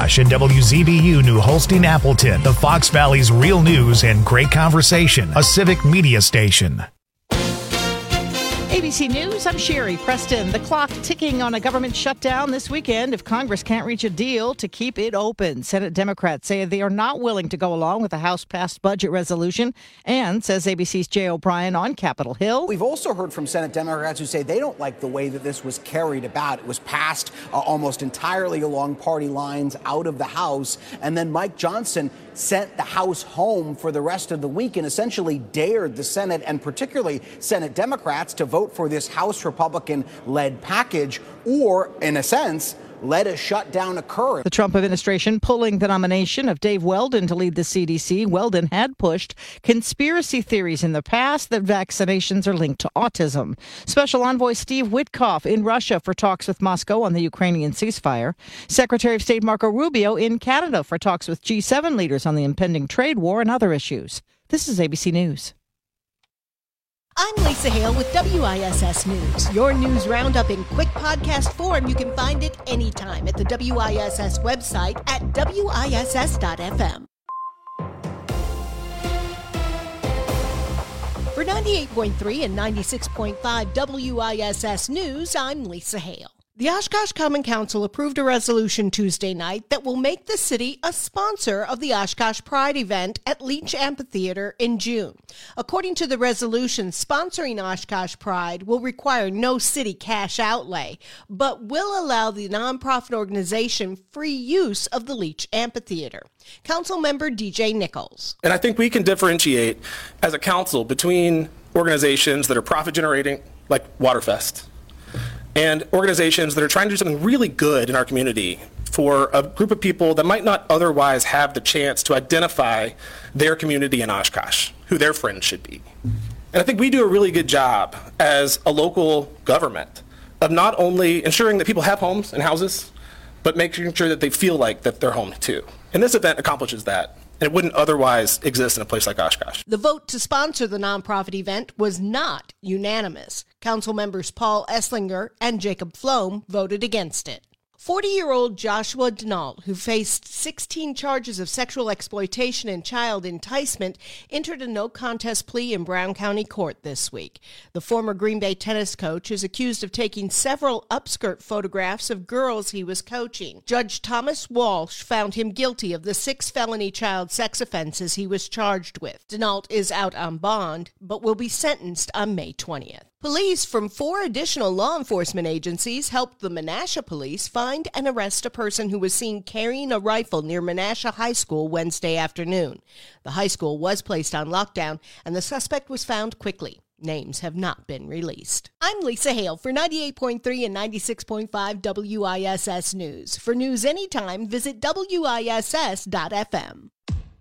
Oshkosh and WZBU New Holstein Appleton, the Fox Valley's real news and great conversation, a civic media station. ABC News, I'm Sherry Preston. The clock ticking on a government shutdown this weekend if Congress can't reach a deal to keep it open. Senate Democrats say they are not willing to go along with the House-passed budget resolution, and says ABC's Jay O'Brien on Capitol Hill. We've also heard from Senate Democrats who say they don't like the way that this was carried about. It was passed almost entirely along party lines out of the House, and then Mike Johnson sent the House home for the rest of the week and essentially dared the Senate and particularly Senate Democrats to vote for this House Republican-led package or, in a sense, let a shutdown occur. The Trump administration pulling the nomination of Dave Weldon to lead the CDC. Weldon had pushed conspiracy theories in the past that vaccinations are linked to autism. Special Envoy Steve Witkoff in Russia for talks with Moscow on the Ukrainian ceasefire. Secretary of State Marco Rubio in Canada for talks with G7 leaders on the impending trade war and other issues. This is ABC News. I'm Lisa Hale with WISS News. Your news roundup in quick podcast form. You can find it anytime at the WISS website at WISS.FM. For 98.3 and 96.5 WISS News, I'm Lisa Hale. The Oshkosh Common Council approved a resolution Tuesday night that will make the city a sponsor of the Oshkosh Pride event at Leach Amphitheater in June. According to the resolution, sponsoring Oshkosh Pride will require no city cash outlay, but will allow the nonprofit organization free use of the Leach Amphitheater. Council member DJ Nichols. And I think we can differentiate as a council between organizations that are profit generating, like Waterfest, and organizations that are trying to do something really good in our community for a group of people that might not otherwise have the chance to identify their community in Oshkosh, who their friends should be. And I think we do a really good job as a local government of not only ensuring that people have homes and houses, but making sure that they feel like that they're home too. And this event accomplishes that. And it wouldn't otherwise exist in a place like Oshkosh. The vote to sponsor the nonprofit event was not unanimous. Council members Paul Esslinger and Jacob Flom voted against it. 40-year-old Joshua Denault, who faced 16 charges of sexual exploitation and child enticement, entered a no-contest plea in Brown County Court this week. The former Green Bay tennis coach is accused of taking several upskirt photographs of girls he was coaching. Judge Thomas Walsh found him guilty of the 6 felony child sex offenses he was charged with. Denault is out on bond, but will be sentenced on May 20th. Police from 4 additional law enforcement agencies helped the Menasha police find and arrest a person who was seen carrying a rifle near Menasha High School Wednesday afternoon. The high school was placed on lockdown, and the suspect was found quickly. Names have not been released. I'm Lisa Hale for 98.3 and 96.5 WISS News. For news anytime, visit WISS.FM.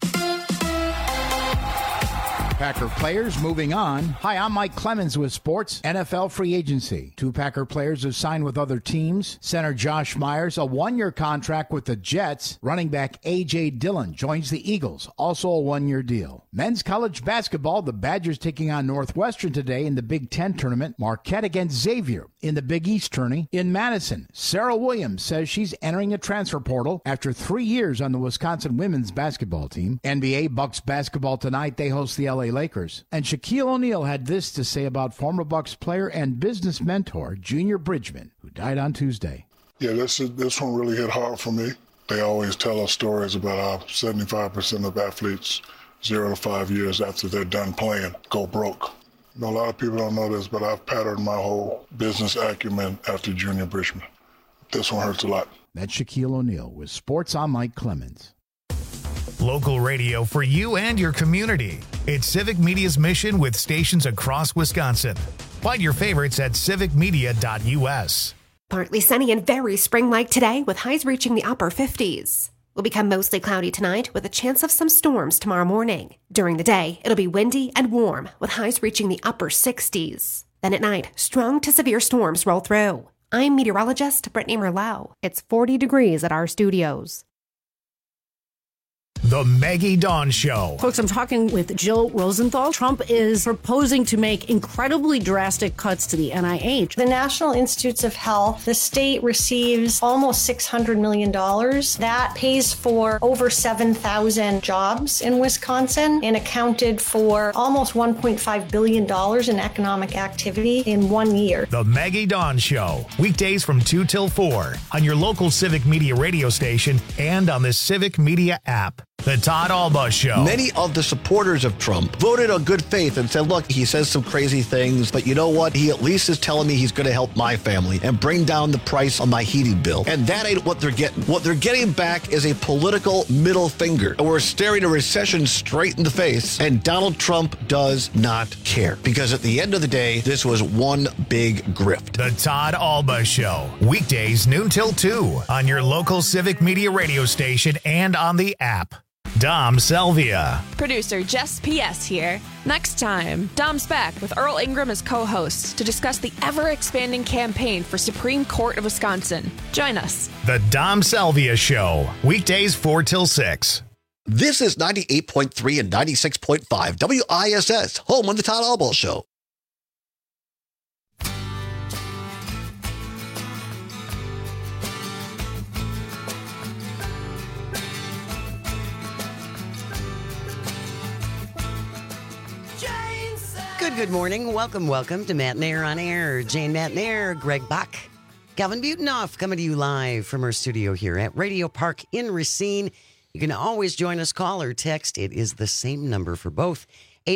Packer players moving on. Hi, I'm Mike Clemens with Sports NFL Free Agency. 2 Packer players have signed with other teams. Center Josh Myers, a 1-year contract with the Jets. Running back A.J. Dillon joins the Eagles, also a 1-year deal. Men's college basketball, the Badgers taking on Northwestern today in the Big Ten tournament. Marquette against Xavier in the Big East tourney. In Madison, Sarah Williams says she's entering a transfer portal after 3 years on the Wisconsin women's basketball team. NBA Bucks basketball tonight. They host the LA Lakers. And Shaquille O'Neal had this to say about former Bucks player and business mentor Junior Bridgman, who died on Tuesday. Yeah, this one really hit hard for me. They always tell us stories about how 75% of athletes 0 to 5 years after they're done playing go broke. You know, a lot of people don't know this, but I've patterned my whole business acumen after Junior Bridgman. This one hurts a lot. That's Shaquille O'Neal with Sports. I'm Mike Clemens. Local radio for you and your community. It's Civic Media's mission with stations across Wisconsin. Find your favorites at civicmedia.us. Partly sunny and very spring-like today with highs reaching the upper 50s. Will become mostly cloudy tonight with a chance of some storms tomorrow morning. During the day, it'll be windy and warm with highs reaching the upper 60s. Then at night, strong to severe storms roll through. I'm meteorologist Brittany Merlot. It's 40 degrees at our studios. The Maggie Dawn Show. Folks, I'm talking with Jill Rosenthal. Trump is proposing to make incredibly drastic cuts to the NIH. The National Institutes of Health, the state receives almost $600 million. That pays for over 7,000 jobs in Wisconsin and accounted for almost $1.5 billion in economic activity in 1 year. The Maggie Dawn Show. Weekdays from 2 till 4 on your local Civic Media radio station and on the Civic Media app. The Todd Alba Show. Many of the supporters of Trump voted on good faith and said, look, he says some crazy things, but you know what? He at least is telling me he's going to help my family and bring down the price on my heating bill. And that ain't what they're getting. What they're getting back is a political middle finger. And we're staring a recession straight in the face. And Donald Trump does not care. Because at the end of the day, this was one big grift. The Todd Alba Show. Weekdays noon till 2 on your local Civic Media radio station and on the app. Dom Salvia. Producer Jess P.S. here. Next time, Dom's back with Earl Ingram as co-host to discuss the ever-expanding campaign for Supreme Court of Wisconsin. Join us. The Dom Salvia Show. Weekdays 4 till 6. This is 98.3 and 96.5 WISS, home on the Todd Alba Show. Good morning. Welcome to Matt Nair on Air. Jane Matt Nair, Greg Bach, Calvin Butenoff coming to you live from our studio here at Radio Park in Racine. You can always join us, call or text. It is the same number for both,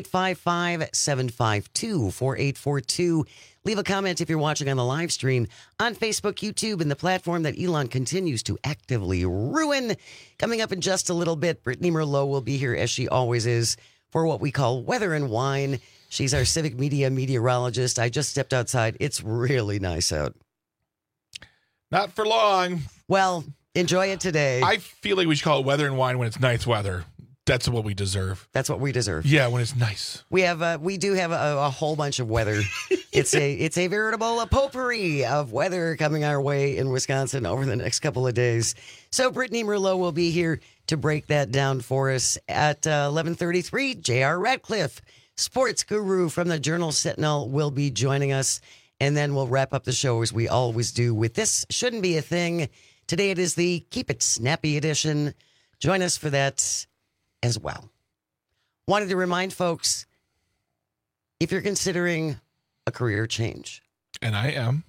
855-752-4842. Leave a comment if you're watching on the live stream on Facebook, YouTube, and the platform that Elon continues to actively ruin. Coming up in just a little bit, Brittany Merlot will be here, as she always is, for what we call Weather and Wine. She's our Civic Media meteorologist. I just stepped outside. It's really nice out. Not for long. Well, enjoy it today. I feel like we should call it Weather and Wine when it's nice weather. That's what we deserve. That's what we deserve. Yeah, when it's nice. We do have a whole bunch of weather. It's a veritable potpourri of weather coming our way in Wisconsin over the next couple of days. So Brittany Merlot will be here to break that down for us at 11:33. J.R. Radcliffe, sports guru from the Journal-Sentinel, will be joining us. And then we'll wrap up the show as we always do with This Shouldn't Be a Thing. Today it is the Keep It Snappy edition. Join us for that as well. Wanted to remind folks, if you're considering a career change. And I am.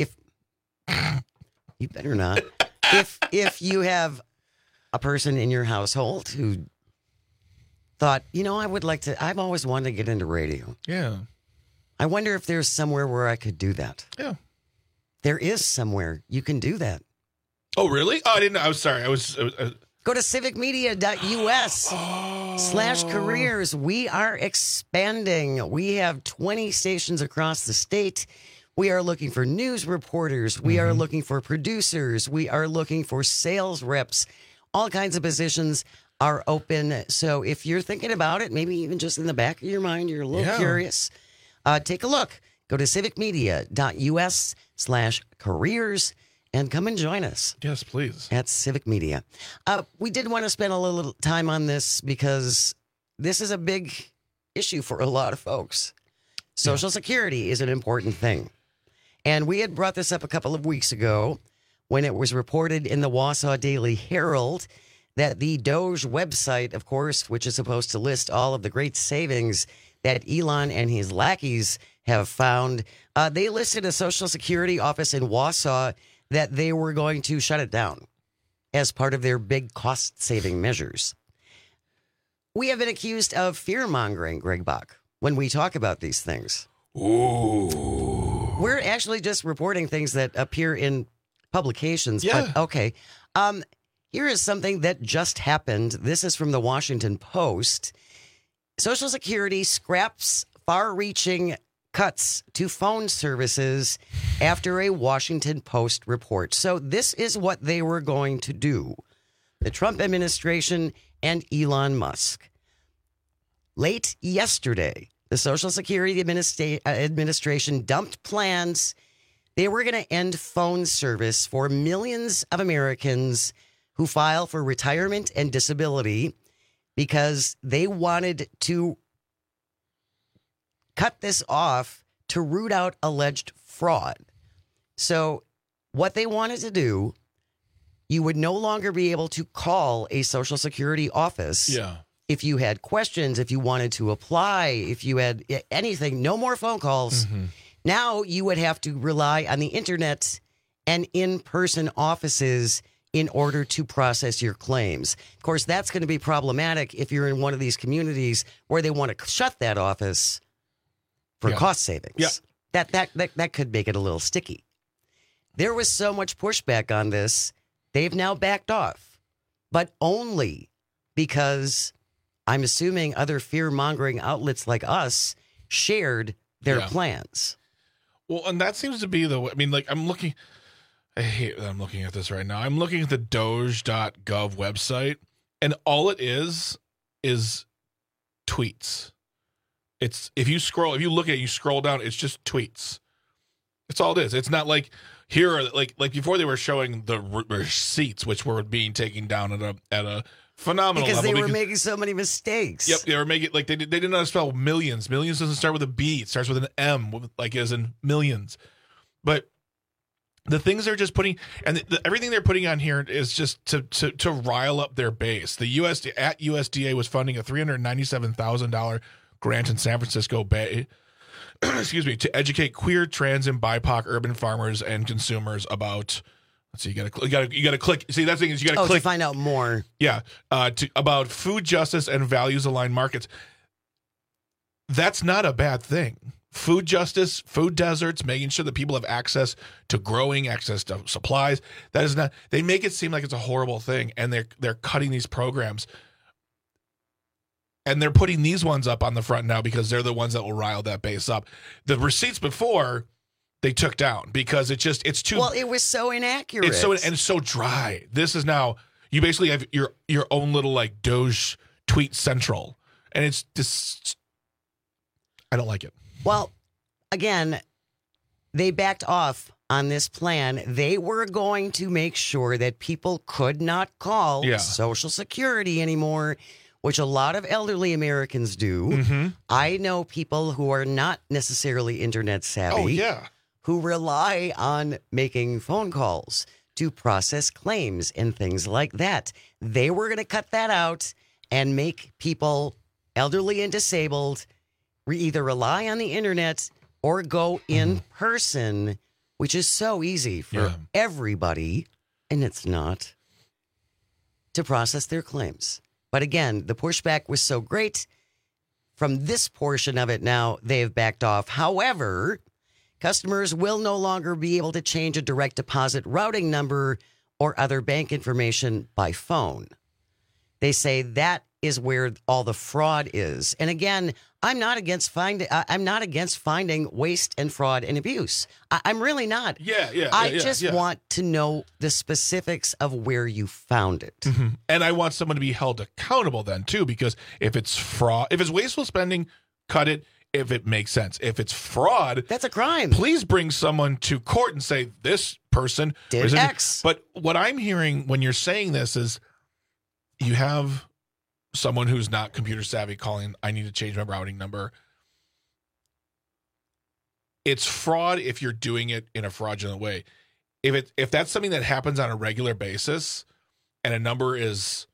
You better not. If you have a person in your household who thought, I've always wanted to get into radio. Yeah. I wonder if there's somewhere where I could do that. Yeah. There is somewhere you can do that. Oh, really? Oh, I didn't know. I was sorry. Go to civicmedia.us/careers. We are expanding. We have 20 stations across the state. We are looking for news reporters. We are looking for producers. We are looking for sales reps. All kinds of positions are open. So if you're thinking about it, maybe even just in the back of your mind, you're a little curious, take a look. Go to civicmedia.us/careers and come and join us. Yes, please. At Civic Media. We did want to spend a little time on this because this is a big issue for a lot of folks. Social Security is an important thing. And we had brought this up a couple of weeks ago when it was reported in the Wausau Daily Herald that the Doge website, of course, which is supposed to list all of the great savings that Elon and his lackeys have found, they listed a Social Security office in Wausau that they were going to shut it down as part of their big cost-saving measures. We have been accused of fear-mongering, Greg Bach, when we talk about these things. Ooh. We're actually just reporting things that appear in publications. Yeah. But, okay. Here is something that just happened. This is from the Washington Post. Social Security scraps far-reaching cuts to phone services after a Washington Post report. So this is what they were going to do. The Trump administration and Elon Musk. Late yesterday, the Social Security Administration dumped plans. They were going to end phone service for millions of Americans who file for retirement and disability because they wanted to cut this off to root out alleged fraud. So what they wanted to do, you would no longer be able to call a Social Security office if you had questions, if you wanted to apply, if you had anything, no more phone calls. Now you would have to rely on the internet and in-person offices in order to process your claims. Of course, that's going to be problematic if you're in one of these communities where they want to shut that office for cost savings. That could make it a little sticky. There was so much pushback on this. They've now backed off, but only because I'm assuming other fear-mongering outlets like us shared their plans. Well, and that seems to be the way. I mean, like, I'm looking at this right now. I'm looking at the Doge.gov website, and all it is tweets. It's if you look at it, you scroll down, it's just tweets. That's all it is. It's not like here are like before they were showing the receipts, which were being taken down at a phenomenal because level. They were making so many mistakes. Yep, they were making like they didn't know how to spell millions. Millions doesn't start with a B; it starts with an M, like as in millions. But the things they're just putting, and everything they're putting on here is just to rile up their base. The USDA was funding a $397,000 grant in San Francisco Bay, excuse me, to educate queer, trans, and BIPOC urban farmers and consumers about. Let's see, you gotta click. See, that thing is you gotta click to find out more. Yeah, about food justice and values aligned markets. That's not a bad thing. Food justice, food deserts, making sure that people have access to growing, access to supplies. That is not. They make it seem like it's a horrible thing, and they're cutting these programs, and they're putting these ones up on the front now because they're the ones that will rile that base up. The receipts before they took down because it's too. Well, it was so inaccurate. It's so dry. This is now you basically have your own little like Doge tweet central, and it's just. I don't like it. Well, again, they backed off on this plan. They were going to make sure that people could not call Social Security anymore, which a lot of elderly Americans do. Mm-hmm. I know people who are not necessarily internet savvy who rely on making phone calls to process claims and things like that. They were going to cut that out and make people elderly and disabled either rely on the internet or go in person, which is so easy for everybody, and it's not, to process their claims. But again, the pushback was so great. From this portion of it now, they have backed off. However, customers will no longer be able to change a direct deposit routing number or other bank information by phone. They say that is where all the fraud is. And again, I'm not against finding waste and fraud and abuse. I'm really not. I just want to know the specifics of where you found it. Mm-hmm. And I want someone to be held accountable then too, because if it's fraud, if it's wasteful spending, cut it. If it makes sense. If it's fraud, that's a crime. Please bring someone to court and say this person did X. But what I'm hearing when you're saying this is you have someone who's not computer savvy calling, I need to change my routing number. It's fraud if you're doing it in a fraudulent way. If that's something that happens on a regular basis and a number is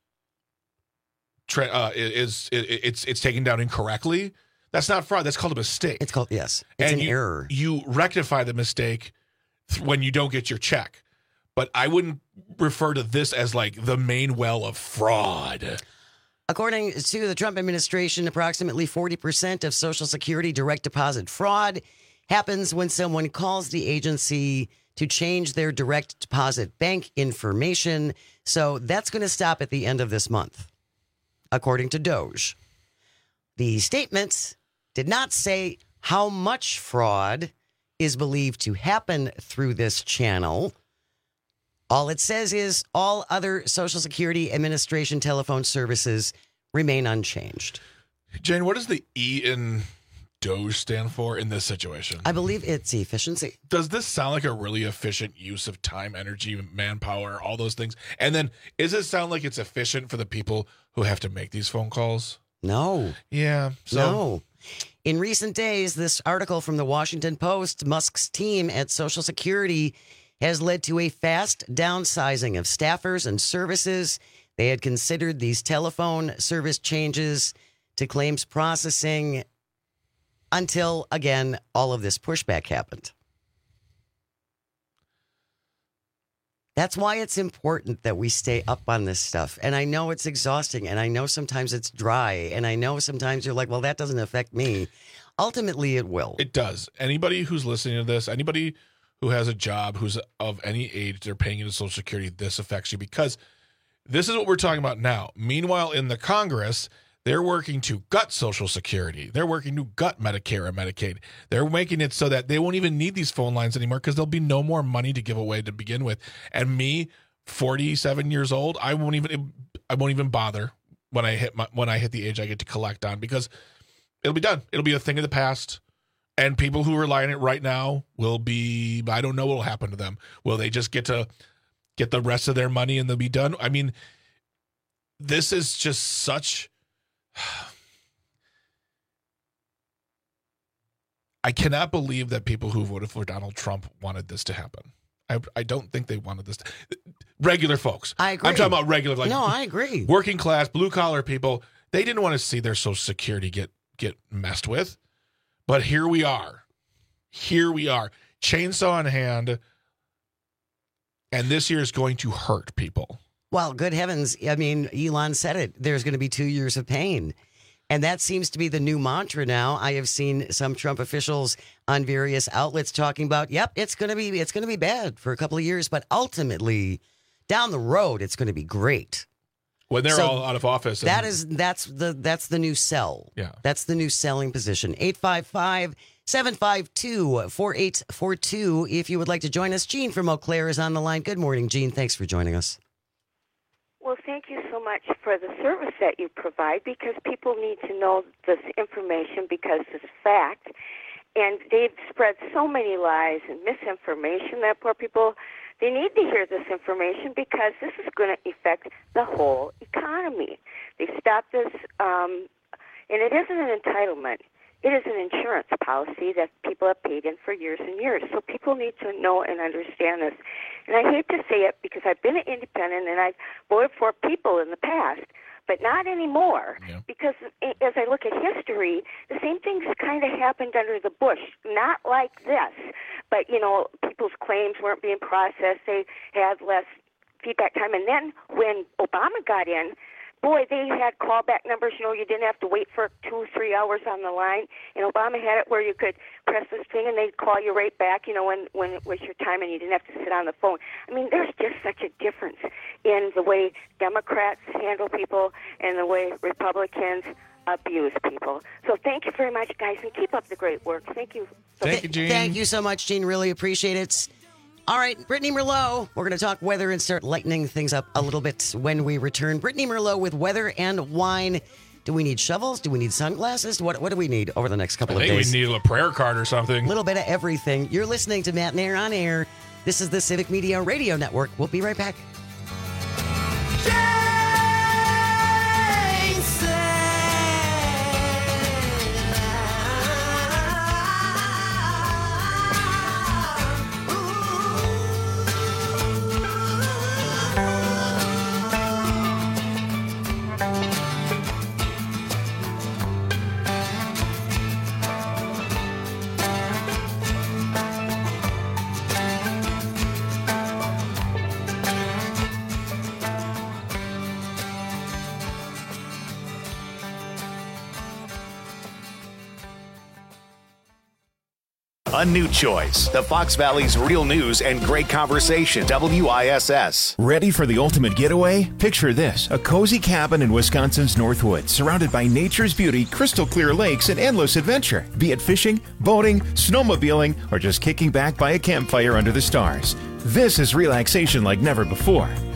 taken down incorrectly, that's not fraud. That's called a mistake. It's called, yes. It's an error. You rectify the mistake when you don't get your check. But I wouldn't refer to this as like the main well of fraud. According to the Trump administration, approximately 40% of Social Security direct deposit fraud happens when someone calls the agency to change their direct deposit bank information. So that's going to stop at the end of this month, according to Doge. The statement did not say how much fraud is believed to happen through this channel. All it says is all other Social Security Administration telephone services remain unchanged. Jane, what does the E in DOGE stand for in this situation? I believe it's efficiency. Does this sound like a really efficient use of time, energy, manpower, all those things? And then, does it sound like it's efficient for the people who have to make these phone calls? No. Yeah. No. In recent days, this article from the Washington Post, Musk's team at Social Security has led to a fast downsizing of staffers and services. They had considered these telephone service changes to claims processing until, again, all of this pushback happened. That's why it's important that we stay up on this stuff. And I know it's exhausting, and I know sometimes it's dry, and I know sometimes you're like, well, that doesn't affect me. Ultimately, it will. It does. Anybody who's listening to this, anybody who has a job, who's of any age, they're paying into Social Security, this affects you, because this is what we're talking about now. Meanwhile, in the Congress, they're working to gut Social Security. They're working to gut Medicare and Medicaid. They're making it so that they won't even need these phone lines anymore because there'll be no more money to give away to begin with. And me, 47 years old, I won't even bother when I hit the age I get to collect on, because it'll be done. It'll be a thing of the past. And people who rely on it right now will be, I don't know what will happen to them. Will they just get to get the rest of their money and they'll be done? I mean, this is just such... I cannot believe that people who voted for Donald Trump wanted this to happen. I don't think they wanted this. Regular folks. I agree. I'm talking about regular, no, I agree. Working class, blue collar people. They didn't want to see their Social Security get messed with. But here we are. Chainsaw in hand. And this year is going to hurt people. Well, good heavens. I mean, Elon said it. There's going to be 2 years of pain. And that seems to be the new mantra now. I have seen some Trump officials on various outlets talking about, yep, it's going to be bad for a couple of years, but ultimately down the road it's going to be great. When they're all out of office. That's the new sell. Yeah. That's the new selling position. 855-752-4842 if you would like to join us. Jean from Eau Claire is on the line. Good morning, Jean. Thanks for joining us. Well, thank you so much for the service that you provide, because people need to know this information because it's fact. And they've spread so many lies and misinformation that poor people, they need to hear this information because this is going to affect the whole economy. They stopped this, and it isn't an entitlement. It is an insurance policy that people have paid in for years and years. So people need to know and understand this. And I hate to say it because I've been an independent and I've voted for people in the past, but not anymore. Yeah. Because as I look at history, the same things kind of happened under the Bush. Not like this, but, people's claims weren't being processed. They had less feedback time. And then when Obama got in, boy, they had callback numbers. You didn't have to wait for 2-3 hours on the line. And Obama had it where you could press this thing and they'd call you right back, when it was your time and you didn't have to sit on the phone. I mean, there's just such a difference in the way Democrats handle people and the way Republicans abuse people. So thank you very much, guys, and keep up the great work. Thank you. Thank you, Jean. Thank you so much, Jean. Really appreciate it. All right, Brittany Merlot. We're going to talk weather and start lightening things up a little bit when we return. Brittany Merlot with weather and wine. Do we need shovels? Do we need sunglasses? What do we need over the next couple of days? I think we need a prayer card or something. A little bit of everything. You're listening to Matt and Air on Air. This is the Civic Media Radio Network. We'll be right back. A new choice. The Fox Valley's real news and great conversation. WISS. Ready for the ultimate getaway? Picture this: a cozy cabin in Wisconsin's Northwoods, surrounded by nature's beauty, crystal clear lakes, and endless adventure. Be it fishing, boating, snowmobiling, or just kicking back by a campfire under the stars. This is relaxation like never before.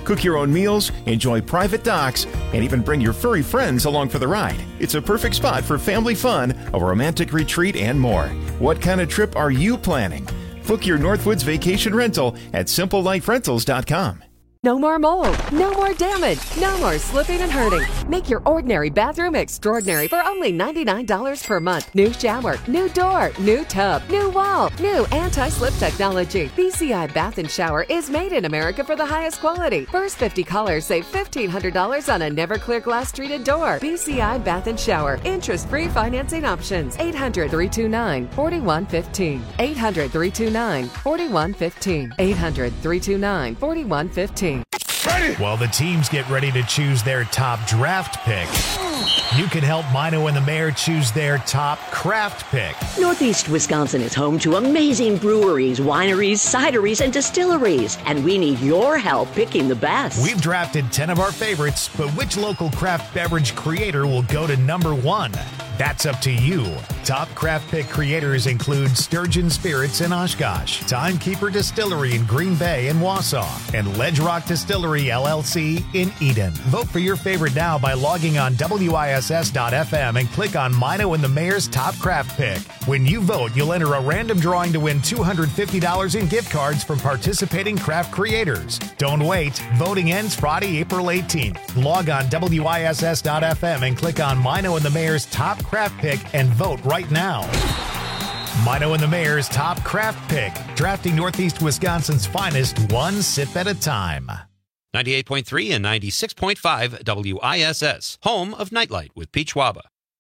Cook your own meals, enjoy private docks, and even bring your furry friends along for the ride. It's a perfect spot for family fun, a romantic retreat, and more. What kind of trip are you planning? Book your Northwoods vacation rental at simpleLifeRentals.com. No more mold, no more damage, no more slipping and hurting. Make your ordinary bathroom extraordinary for only $99 per month. New shower, new door, new tub, new wall, new anti-slip technology. BCI Bath and Shower is made in America for the highest quality. First 50 callers save $1,500 on a Never-Clear glass treated door. BCI Bath and Shower. Interest-free financing options. 800-329-4115. 800-329-4115. 800-329-4115. While the teams get ready to choose their top draft pick, you can help Mino and the Mayor choose their top craft pick. Northeast Wisconsin is home to amazing breweries, wineries, cideries, and distilleries, and we need your help picking the best. We've drafted 10 of our favorites, but which local craft beverage creator will go to number 1? That's up to you. Top craft pick creators include Sturgeon Spirits in Oshkosh, Timekeeper Distillery in Green Bay and Wausau, and Ledge Rock Distillery LLC in Eden. Vote for your favorite now by logging on WISS.FM and click on Mino and the Mayor's Top Craft Pick. When you vote, you'll enter a random drawing to win $250 in gift cards from participating craft creators. Don't wait. Voting ends Friday, April 18th. Log on WISS.FM and click on Mino and the Mayor's Top Craft Pick and vote right now. Mino and the Mayor's Top Craft Pick, drafting Northeast Wisconsin's finest one sip at a time. 98.3 and 96.5 WISS, home of Nightlight with Peach Waba.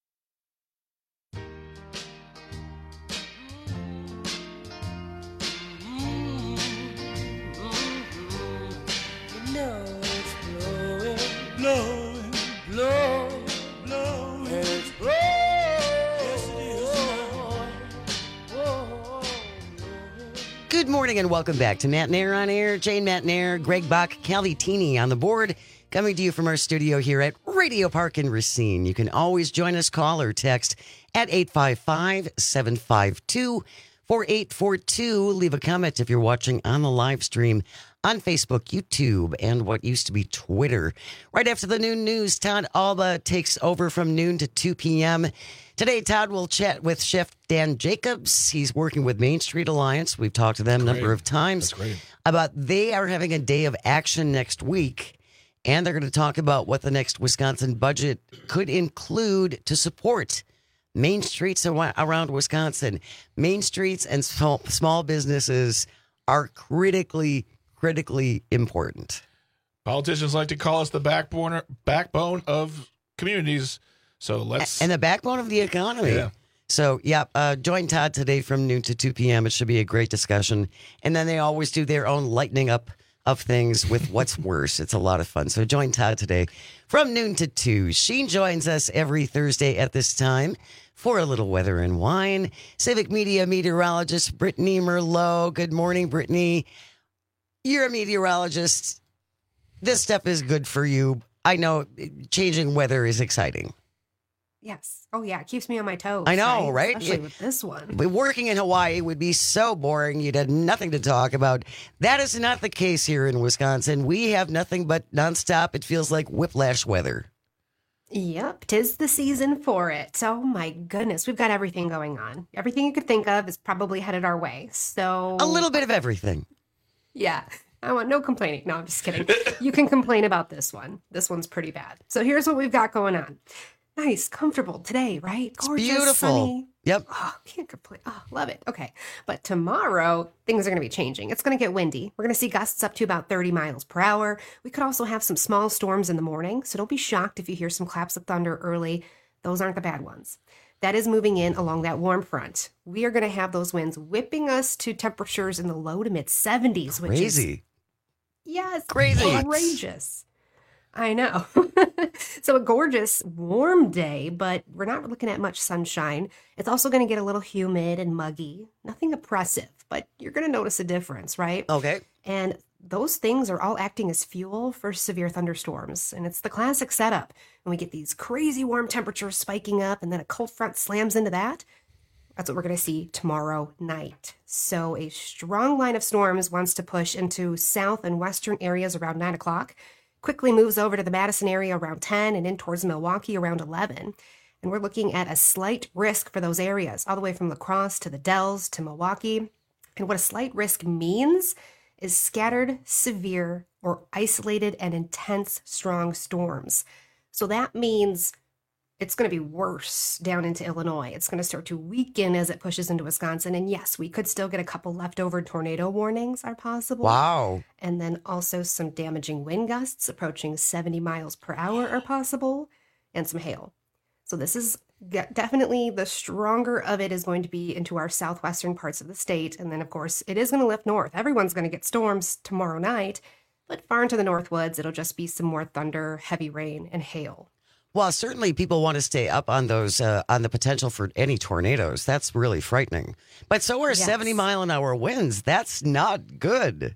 Good morning and welcome back to Matt Nair on Air. Jane Matt Nair, Greg Bach, Callie Teeny on the board, coming to you from our studio here at Radio Park in Racine. You can always join us, call or text at 855-752-4842. Leave a comment if you're watching on the live stream on Facebook, YouTube, and what used to be Twitter. Right after the noon news, Todd Alba takes over from noon to 2 p.m. Today, Todd will chat with Chef Dan Jacobs. He's working with Main Street Alliance. We've talked to them a number of times about they are having a day of action next week, and they're going to talk about what the next Wisconsin budget could include to support main streets around Wisconsin. Main streets and small businesses are critically important. Politicians like to call us the backbone of communities. So let's and the backbone of the economy. Yeah. So join Todd today from noon to 2 p.m. It should be a great discussion. And then they always do their own lightening up of things with what's worse. It's a lot of fun. So join Todd today from noon to 2. Sheen joins us every Thursday at this time for a little weather and wine. Civic Media meteorologist Brittany Merlot. Good morning, Brittany. You're a meteorologist. This stuff is good for you. I know changing weather is exciting. Yes. Oh, yeah. It keeps me on my toes. I know, right? Especially with this one. Working in Hawaii would be so boring. You'd have nothing to talk about. That is not the case here in Wisconsin. We have nothing but nonstop. It feels like whiplash weather. Yep. 'Tis the season for it. So, my goodness, we've got everything going on. Everything you could think of is probably headed our way. So a little bit of everything. Yeah. I want no complaining. No, I'm just kidding. You can complain about this one. This one's pretty bad. So here's what we've got going on. Nice, comfortable today, right? Gorgeous, beautiful. Sunny. Yep. Oh, can't complain. Oh, love it. Okay. But tomorrow, things are going to be changing. It's going to get windy. We're going to see gusts up to about 30 miles per hour. We could also have some small storms in the morning. So don't be shocked if you hear some claps of thunder early. Those aren't the bad ones. That is moving in along that warm front. We are going to have those winds whipping us to temperatures in the low to mid 70s, which is crazy. Yes. Crazy. Outrageous. I know. So a gorgeous, warm day, but we're not looking at much sunshine. It's also going to get a little humid and muggy. Nothing oppressive, but you're going to notice a difference, right? Okay. And those things are all acting as fuel for severe thunderstorms. And it's the classic setup. When we get these crazy warm temperatures spiking up and then a cold front slams into that, That's what we're going to see tomorrow night. So a strong line of storms wants to push into south and western areas around 9 o'clock, quickly moves over to the Madison area around 10 and in towards Milwaukee around 11. And we're looking at a slight risk for those areas, all the way from La Crosse to the Dells to Milwaukee. And what a slight risk means is scattered, severe, or isolated and intense strong storms. So that means it's going to be worse down into Illinois. It's going to start to weaken as it pushes into Wisconsin. And yes, we could still get a couple leftover tornado warnings are possible. Wow. And then also some damaging wind gusts approaching 70 miles per hour are possible, and some hail. So this is definitely the stronger of it is going to be into our southwestern parts of the state. And then, of course, it is going to lift north. Everyone's going to get storms tomorrow night, but far into the Northwoods, it'll just be some more thunder, heavy rain, and hail. Well, certainly people want to stay up on those, on the potential for any tornadoes. That's really frightening. But so are 70-mile-an-hour winds. That's not good.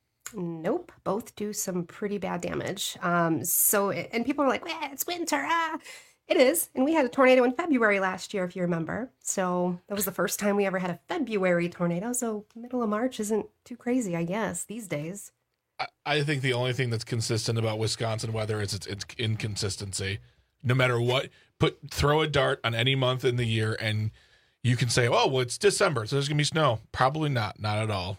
Nope. Both do some pretty bad damage. And people are like, well, it's winter. It is. And we had a tornado in February last year, if you remember. So that was the first time we ever had a February tornado. So middle of March isn't too crazy, I guess, these days. I think the only thing that's consistent about Wisconsin weather is its inconsistency. No matter what, throw a dart on any month in the year, and you can say, "Oh, well, it's December, so there's gonna be snow." Probably not at all.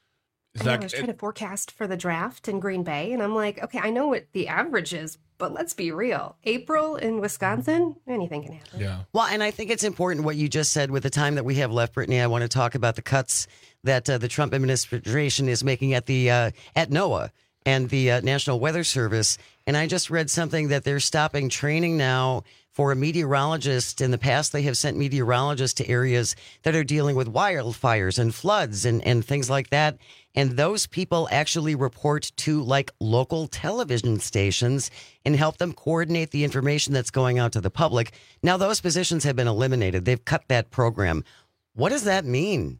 I was trying to forecast for the draft in Green Bay, and I'm like, okay, I know what the average is, but let's be real. April in Wisconsin, anything can happen. Yeah. Well, and I think it's important what you just said with the time that we have left, Brittany. I want to talk about the cuts that the Trump administration is making at NOAA and the National Weather Service. And I just read something that they're stopping training now for a meteorologist. In the past, they have sent meteorologists to areas that are dealing with wildfires and floods and things like that. And those people actually report to like local television stations and help them coordinate the information that's going out to the public. Now, those positions have been eliminated. They've cut that program. What does that mean?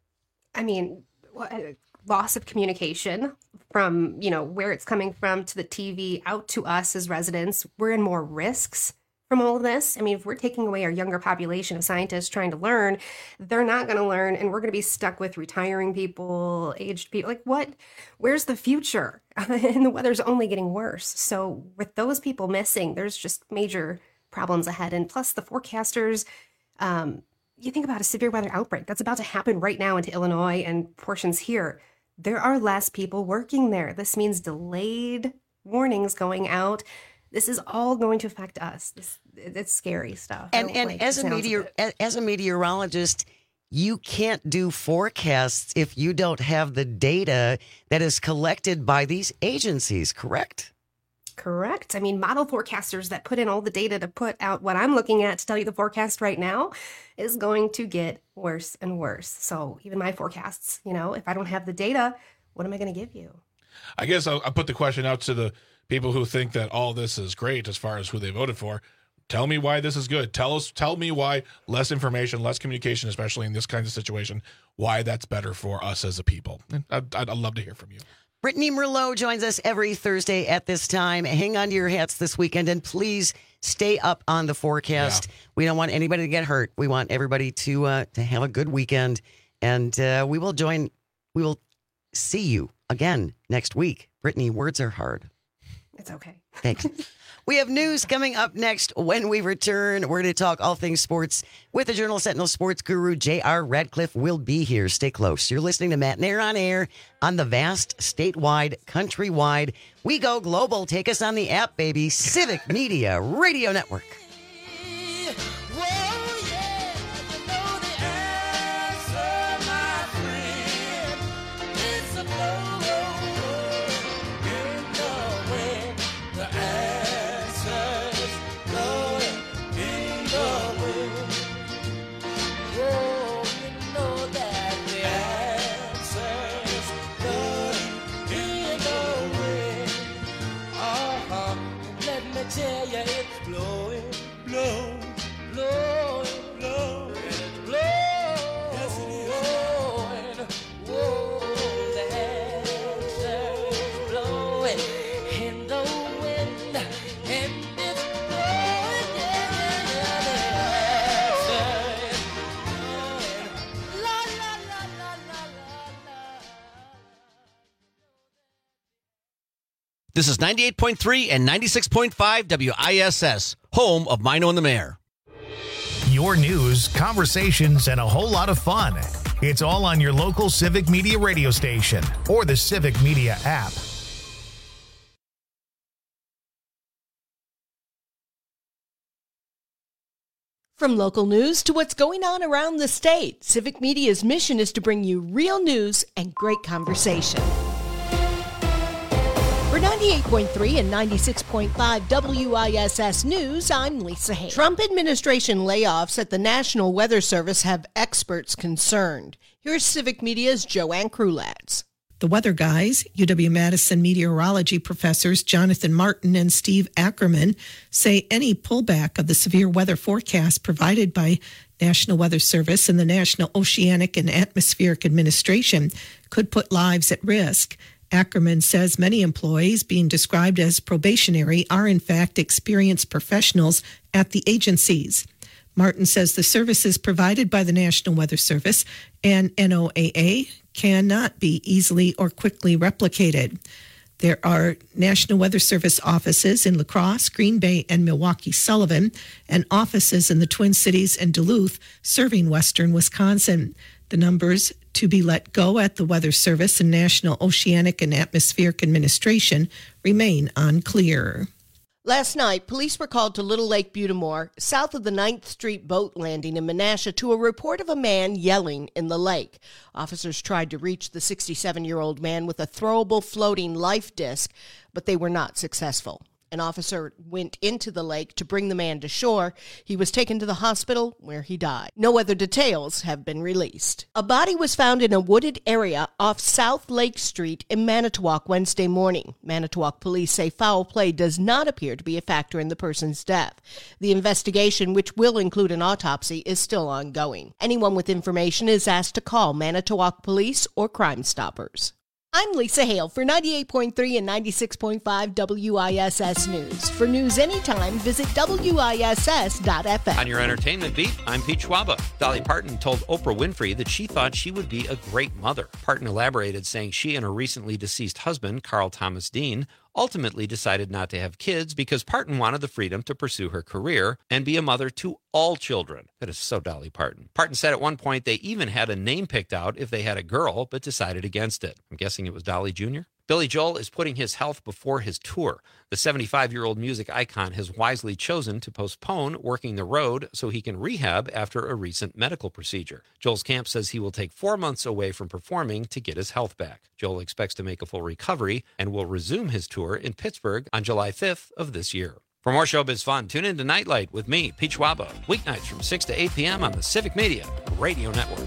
I mean, loss of communication from, where it's coming from to the TV out to us as residents. We're in more risks from all of this. I mean, if we're taking away our younger population of scientists trying to learn, they're not going to learn, and we're going to be stuck with retiring people, aged people. Like, what? Where's the future? And the weather's only getting worse. So with those people missing, there's just major problems ahead. And plus the forecasters, you think about a severe weather outbreak that's about to happen right now into Illinois and portions here. There are less people working there. This means delayed warnings going out. This is all going to affect us. It's scary stuff. And as a meteorologist, you can't do forecasts if you don't have the data that is collected by these agencies, correct? Correct. I mean, model forecasters that put in all the data to put out what I'm looking at to tell you the forecast right now is going to get worse and worse. So even my forecasts, if I don't have the data, what am I going to give you? I guess I'll put the question out to the people who think that all this is great as far as who they voted for. Tell me why this is good. Tell me why less information, less communication, especially in this kind of situation, why that's better for us as a people. I'd love to hear from you. Brittany Merlot joins us every Thursday at this time. Hang on to your hats this weekend, and please stay up on the forecast. Yeah. We don't want anybody to get hurt. We want everybody to have a good weekend, and we will see you again next week. Brittany, words are hard. It's okay. Thanks. We have news coming up next when we return. We're going to talk all things sports with the Journal Sentinel sports guru, J.R. Radcliffe, will be here. Stay close. You're listening to Matt Nair on air on the vast, statewide, countrywide. We go global. Take us on the app, baby. Civic Media Radio Network. Tell you it's blowing, blowing, blowing, blowing, it's blowing. Yes, it is. Whoa, the answer is blowing in the wind, and it's blowing, yeah, the answer is This is 98.3 and 96.5 WISS, home of Mino and the Mayor. Your news, conversations, and a whole lot of fun. It's all on your local Civic Media radio station or the Civic Media app. From local news to what's going on around the state, Civic Media's mission is to bring you real news and great conversation. For 98.3 and 96.5 WISS News, I'm Lisa Hay. Trump administration layoffs at the National Weather Service have experts concerned. Here's Civic Media's Joanne Krulatz. The weather guys, UW-Madison meteorology professors Jonathan Martin and Steve Ackerman, say any pullback of the severe weather forecast provided by National Weather Service and the National Oceanic and Atmospheric Administration could put lives at risk. Ackerman says many employees being described as probationary are in fact experienced professionals at the agencies. Martin says the services provided by the National Weather Service and NOAA cannot be easily or quickly replicated. There are National Weather Service offices in La Crosse, Green Bay, and Milwaukee-Sullivan, and offices in the Twin Cities and Duluth serving western Wisconsin. The numbers to be let go at the Weather Service and National Oceanic and Atmospheric Administration remain unclear. Last night, police were called to Little Lake Butamore, south of the 9th Street boat landing in Menasha, to a report of a man yelling in the lake. Officers tried to reach the 67-year-old man with a throwable floating life disc, but they were not successful. An officer went into the lake to bring the man to shore. He was taken to the hospital where he died. No other details have been released. A body was found in a wooded area off South Lake Street in Manitowoc Wednesday morning. Manitowoc police say foul play does not appear to be a factor in the person's death. The investigation, which will include an autopsy, is still ongoing. Anyone with information is asked to call Manitowoc Police or Crime Stoppers. I'm Lisa Hale for 98.3 and 96.5 WISS News. For news anytime, visit WISS.FM. On your entertainment beat, I'm Pete Schwaba. Dolly Parton told Oprah Winfrey that she thought she would be a great mother. Parton elaborated, saying she and her recently deceased husband, Carl Thomas Dean, ultimately decided not to have kids because Parton wanted the freedom to pursue her career and be a mother to all children. That is so Dolly Parton. Parton said at one point they even had a name picked out if they had a girl, but decided against it. I'm guessing it was Dolly Jr.? Billy Joel is putting his health before his tour. The 75-year-old music icon has wisely chosen to postpone working the road so he can rehab after a recent medical procedure. Joel's camp says he will take 4 months away from performing to get his health back. Joel expects to make a full recovery and will resume his tour in Pittsburgh on July 5th of this year. For more showbiz fun, tune in to Nightlight with me, Pete Schwaba, weeknights from 6 to 8 p.m. on the Civic Media Radio Network.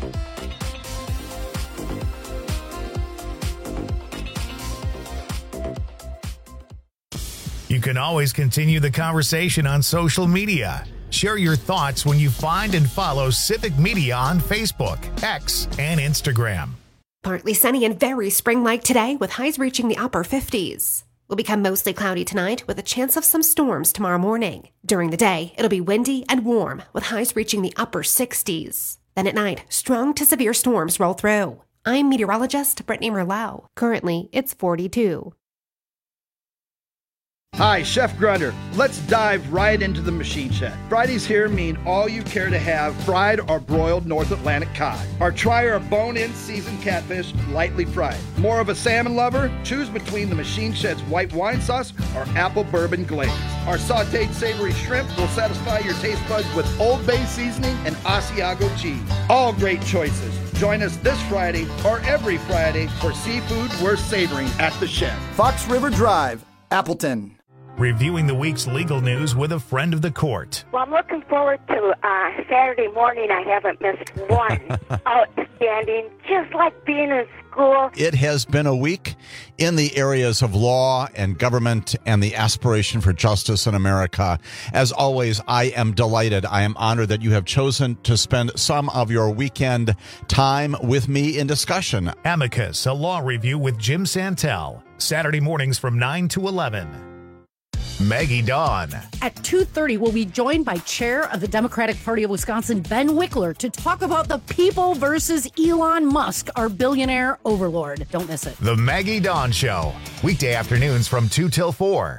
You can always continue the conversation on social media. Share your thoughts when you find and follow Civic Media on Facebook, X, and Instagram. Partly sunny and very spring-like today with highs reaching the upper 50s. Will become mostly cloudy tonight with a chance of some storms tomorrow morning. During the day, it'll be windy and warm with highs reaching the upper 60s. Then at night, strong to severe storms roll through. I'm meteorologist Brittany Merlot. Currently, it's 42. Hi, Chef Grunder. Let's dive right into the machine shed. Fridays here mean all you care to have fried or broiled North Atlantic cod. Or try our bone-in seasoned catfish lightly fried. More of a salmon lover? Choose between the machine shed's white wine sauce or apple bourbon glaze. Our sauteed savory shrimp will satisfy your taste buds with Old Bay seasoning and Asiago cheese. All great choices. Join us this Friday or every Friday for seafood worth savoring at the shed. Fox River Drive, Appleton. Reviewing the week's legal news with a friend of the court. Well, I'm looking forward to Saturday morning. I haven't missed one. Outstanding, just like being in school. It has been a week in the areas of law and government and the aspiration for justice in America. As always, I am delighted. I am honored that you have chosen to spend some of your weekend time with me in discussion. Amicus, a law review with Jim Santel. Saturday mornings from 9 to 11. Maggie Dawn. At 2:30, we'll be joined by Chair of the Democratic Party of Wisconsin, Ben Wickler, to talk about the people versus Elon Musk, our billionaire overlord. Don't miss it. The Maggie Dawn Show. Weekday afternoons from 2 till 4.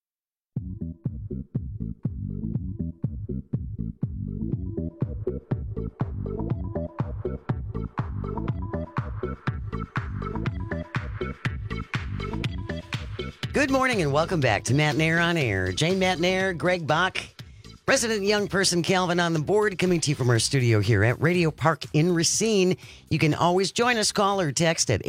Good morning and welcome back to Matt Nair on Air. Jane Matt Nair, Greg Bach, resident young person Calvin on the board, coming to you from our studio here at Radio Park in Racine. You can always join us, call or text at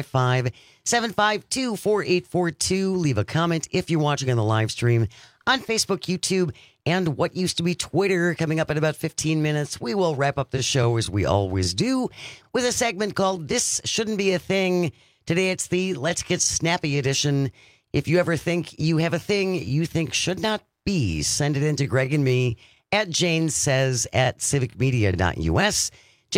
855-752-4842. Leave a comment if you're watching on the live stream on Facebook, YouTube, and what used to be Twitter. Coming up in about 15 minutes, we will wrap up the show as we always do with a segment called This Shouldn't Be a Thing. Today it's the Let's Get Snappy edition. If you ever think you have a thing you think should not be, send it in to Greg and me at janesays@civicmedia.us.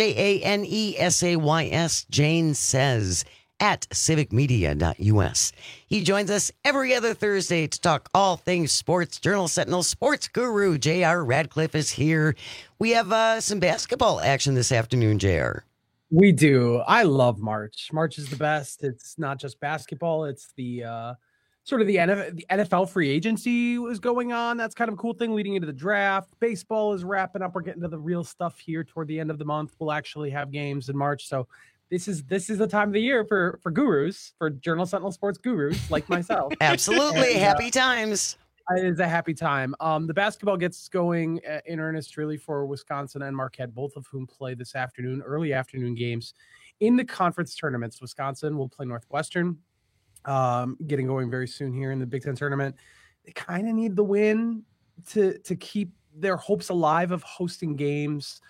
JANESAYS, Jane Says at civicmedia.us. He joins us every other Thursday to talk all things sports. Journal Sentinel sports guru J.R. Radcliffe is here. We have some basketball action this afternoon, J.R. We do. I love March. March is the best. It's not just basketball. It's the sort of the NFL free agency was going on. That's kind of a cool thing leading into the draft. Baseball is wrapping up. We're getting to the real stuff here toward the end of the month. We'll actually have games in March. So this is the time of the year for gurus, for Journal Sentinel sports gurus like myself. Absolutely. And, happy times. It is a happy time. The basketball gets going in earnest really for Wisconsin and Marquette, both of whom play this afternoon, early afternoon games in the conference tournaments. Wisconsin will play Northwestern, getting going very soon here in the Big Ten tournament. They kind of need the win to keep their hopes alive of hosting games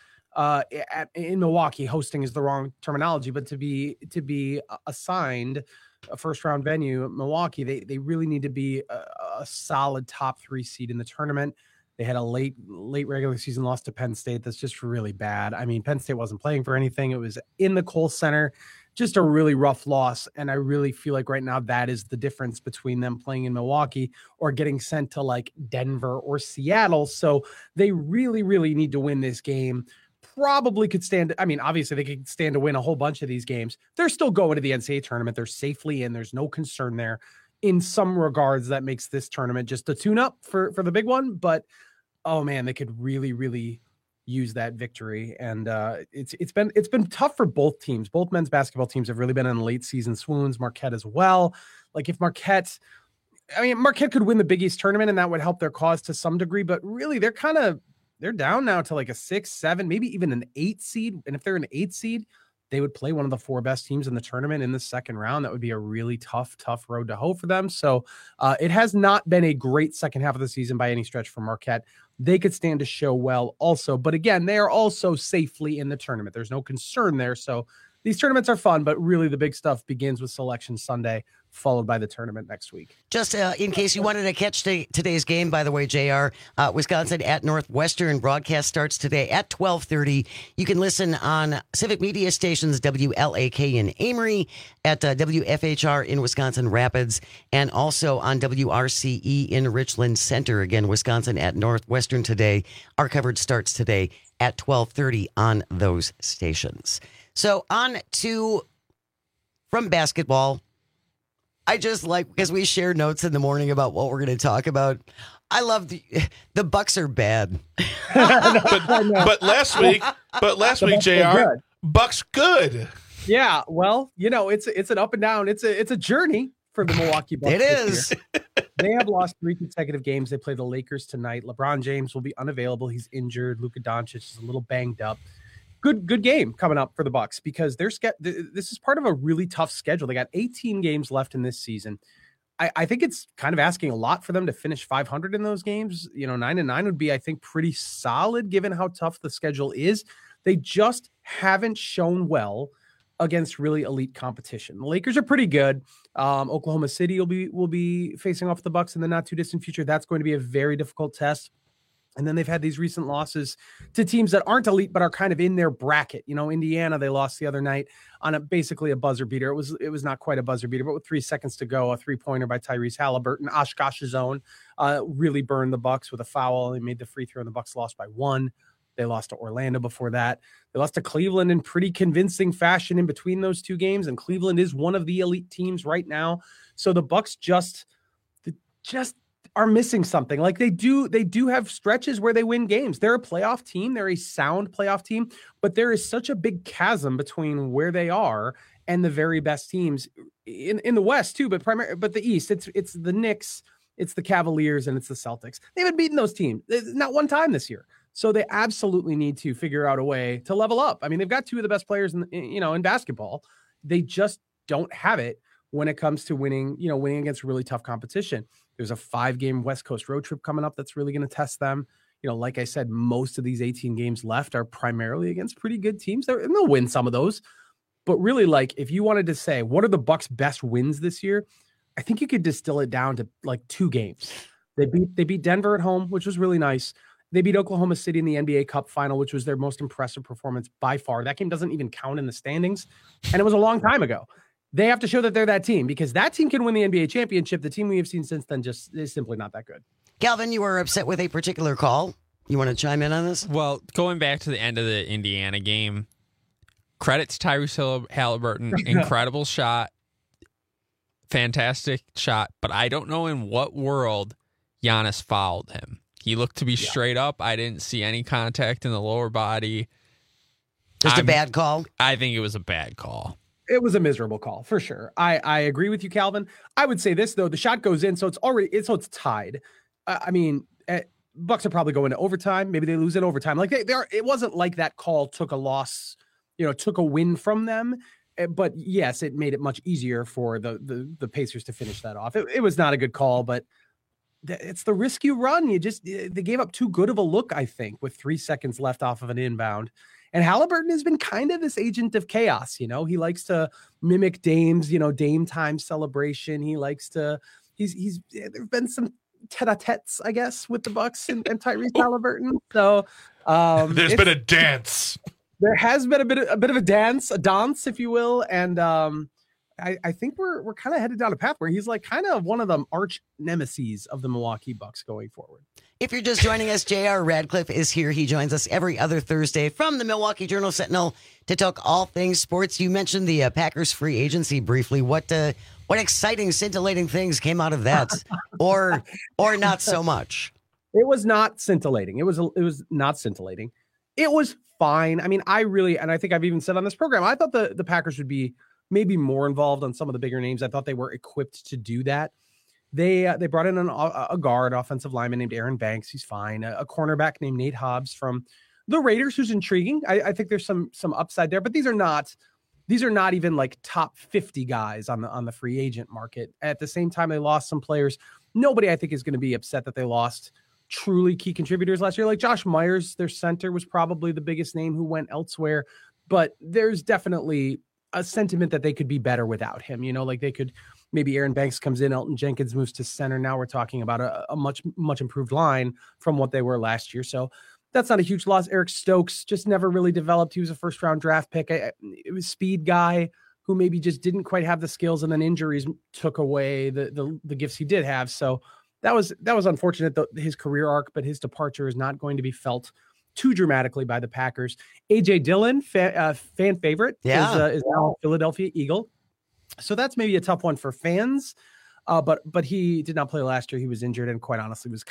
in Milwaukee. Hosting is the wrong terminology, but to be assigned a first round venue at Milwaukee, they really need to be a solid top 3 seed in the tournament. They had a late regular season loss to Penn State. That's just really bad. I mean, Penn State wasn't playing for anything. It was in the Kohl Center. Just a really rough loss. And I really feel like right now that is the difference between them playing in Milwaukee or getting sent to like Denver or Seattle. So they really, really need to win this game. Probably could stand. I mean, obviously they could stand to win a whole bunch of these games. They're still going to the NCAA tournament. They're safely in. There's no concern there. In some regards, that makes this tournament just a tune-up for the big one. But, oh man, they could really, really use that victory. And it's been tough for both teams. Both men's basketball teams have really been in late season swoons. Marquette as well. Like if Marquette could win the Big East tournament and that would help their cause to some degree, but really they're down now to like a 6, 7, maybe even an 8 seed. And if they're an 8 seed, they would play one of the 4 best teams in the tournament in the second round. That would be a really tough road to hoe for them. So it has not been a great second half of the season by any stretch for Marquette. They could stand to show well also. But again, they are also safely in the tournament. There's no concern there. So these tournaments are fun, but really the big stuff begins with Selection Sunday, followed by the tournament next week. Just in case you wanted to catch today's game, by the way, JR, Wisconsin at Northwestern broadcast starts today at 12:30. You can listen on Civic Media stations, WLAK in Amory, at WFHR in Wisconsin Rapids, and also on WRCE in Richland Center. Again, Wisconsin at Northwestern today. Our coverage starts today at 12:30 on those stations. So on to from basketball. I just like, because we share notes in the morning about what we're going to talk about. I love the Bucks are bad. but last week, JR, Bucks good. Yeah, well, it's an up and down. It's a journey for the Milwaukee Bucks. It is. They have lost 3 consecutive games. They play the Lakers tonight. LeBron James will be unavailable. He's injured. Luka Doncic is a little banged up. Good game coming up for the Bucks because this is part of a really tough schedule. They got 18 games left in this season. I think it's kind of asking a lot for them to finish 500 in those games. 9-9 would be, I think, pretty solid given how tough the schedule is. They just haven't shown well against really elite competition. The Lakers are pretty good. Oklahoma City will be facing off the Bucks in the not too distant future. That's going to be a very difficult test. And then they've had these recent losses to teams that aren't elite, but are kind of in their bracket. You know, Indiana, they lost the other night on basically a buzzer beater. It was not quite a buzzer beater, but with 3 seconds to go, a 3-pointer by Tyrese Halliburton. Oshkosh's own really burned the Bucks with a foul. They made the free throw, and the Bucks lost by 1. They lost to Orlando before that. They lost to Cleveland in pretty convincing fashion in between those 2 games, and Cleveland is one of the elite teams right now. So the Bucks just are missing something. Like they do have stretches where they win games. They're a playoff team. They're a sound playoff team, but there is such a big chasm between where they are and the very best teams in the West too, but the East. It's the Knicks, it's the Cavaliers, and it's the Celtics. They haven't beaten those teams not one time this year. So they absolutely need to figure out a way to level up. I mean, they've got 2 of the best players in basketball. They just don't have it when it comes to winning against really tough competition. There's a 5-game West Coast road trip coming up that's really going to test them. You know, like I said, most of these 18 games left are primarily against pretty good teams. They'll win some of those. But really, like, if you wanted to say, what are the Bucks' best wins this year? I think you could distill it down to like 2 games. They beat Denver at home, which was really nice. They beat Oklahoma City in the NBA Cup final, which was their most impressive performance by far. That game doesn't even count in the standings, and it was a long time ago. They have to show that they're that team, because that team can win the NBA championship. The team we have seen since then just is simply not that good. Calvin, you were upset with a particular call. You want to chime in on this? Well, going back to the end of the Indiana game, credit to Tyrese Halliburton. Incredible shot. Fantastic shot. But I don't know in what world Giannis fouled him. He looked to be straight up. I didn't see any contact in the lower body. Just a bad call? I think it was a bad call. It was a miserable call for sure. I agree with you, Calvin. I would say this though: the shot goes in, so it's tied. I mean, Bucks are probably going to overtime. Maybe they lose in overtime. Like they are. It wasn't like that call took a loss, took a win from them. But yes, it made it much easier for the Pacers to finish that off. It was not a good call, but it's the risk you run. They gave up too good of a look, I think, with 3 seconds left off of an inbound. And Halliburton has been kind of this agent of chaos. He likes to mimic Dame's, Dame time celebration. He likes to, there've been some tete-a-tetes, I guess, with the Bucks and Tyrese Halliburton. So there's been a dance. There has been a bit of a dance, if you will. And I think we're kind of headed down a path where he's like kind of one of the arch nemesis of the Milwaukee Bucks going forward. If you're just joining us, J.R. Radcliffe is here. He joins us every other Thursday from the Milwaukee Journal-Sentinel to talk all things sports. You mentioned the Packers free agency briefly. What exciting, scintillating things came out of that, or not so much? It was not scintillating. It was not scintillating. It was fine. I mean, and I think I've even said on this program, I thought the Packers would be maybe more involved on some of the bigger names. I thought they were equipped to do that. They brought in a guard, offensive lineman named Aaron Banks. He's fine. A cornerback named Nate Hobbs from the Raiders, who's intriguing. I think there's some upside there, but these are not even like top 50 guys on the free agent market. At the same time, they lost some players. Nobody, I think, is going to be upset that they lost truly key contributors last year. Like Josh Myers, their center, was probably the biggest name who went elsewhere, but there's definitely a sentiment that they could be better without him. Like they could. Maybe Aaron Banks comes in, Elton Jenkins moves to center. Now we're talking about a much, much improved line from what they were last year. So that's not a huge loss. Eric Stokes just never really developed. He was a first-round draft pick. It was a speed guy who maybe just didn't quite have the skills, and then injuries took away the gifts he did have. So that was unfortunate, his career arc, but his departure is not going to be felt too dramatically by the Packers. A.J. Dillon, fan favorite, is now a Philadelphia Eagle. So that's maybe a tough one for fans, but he did not play last year. He was injured, and quite honestly was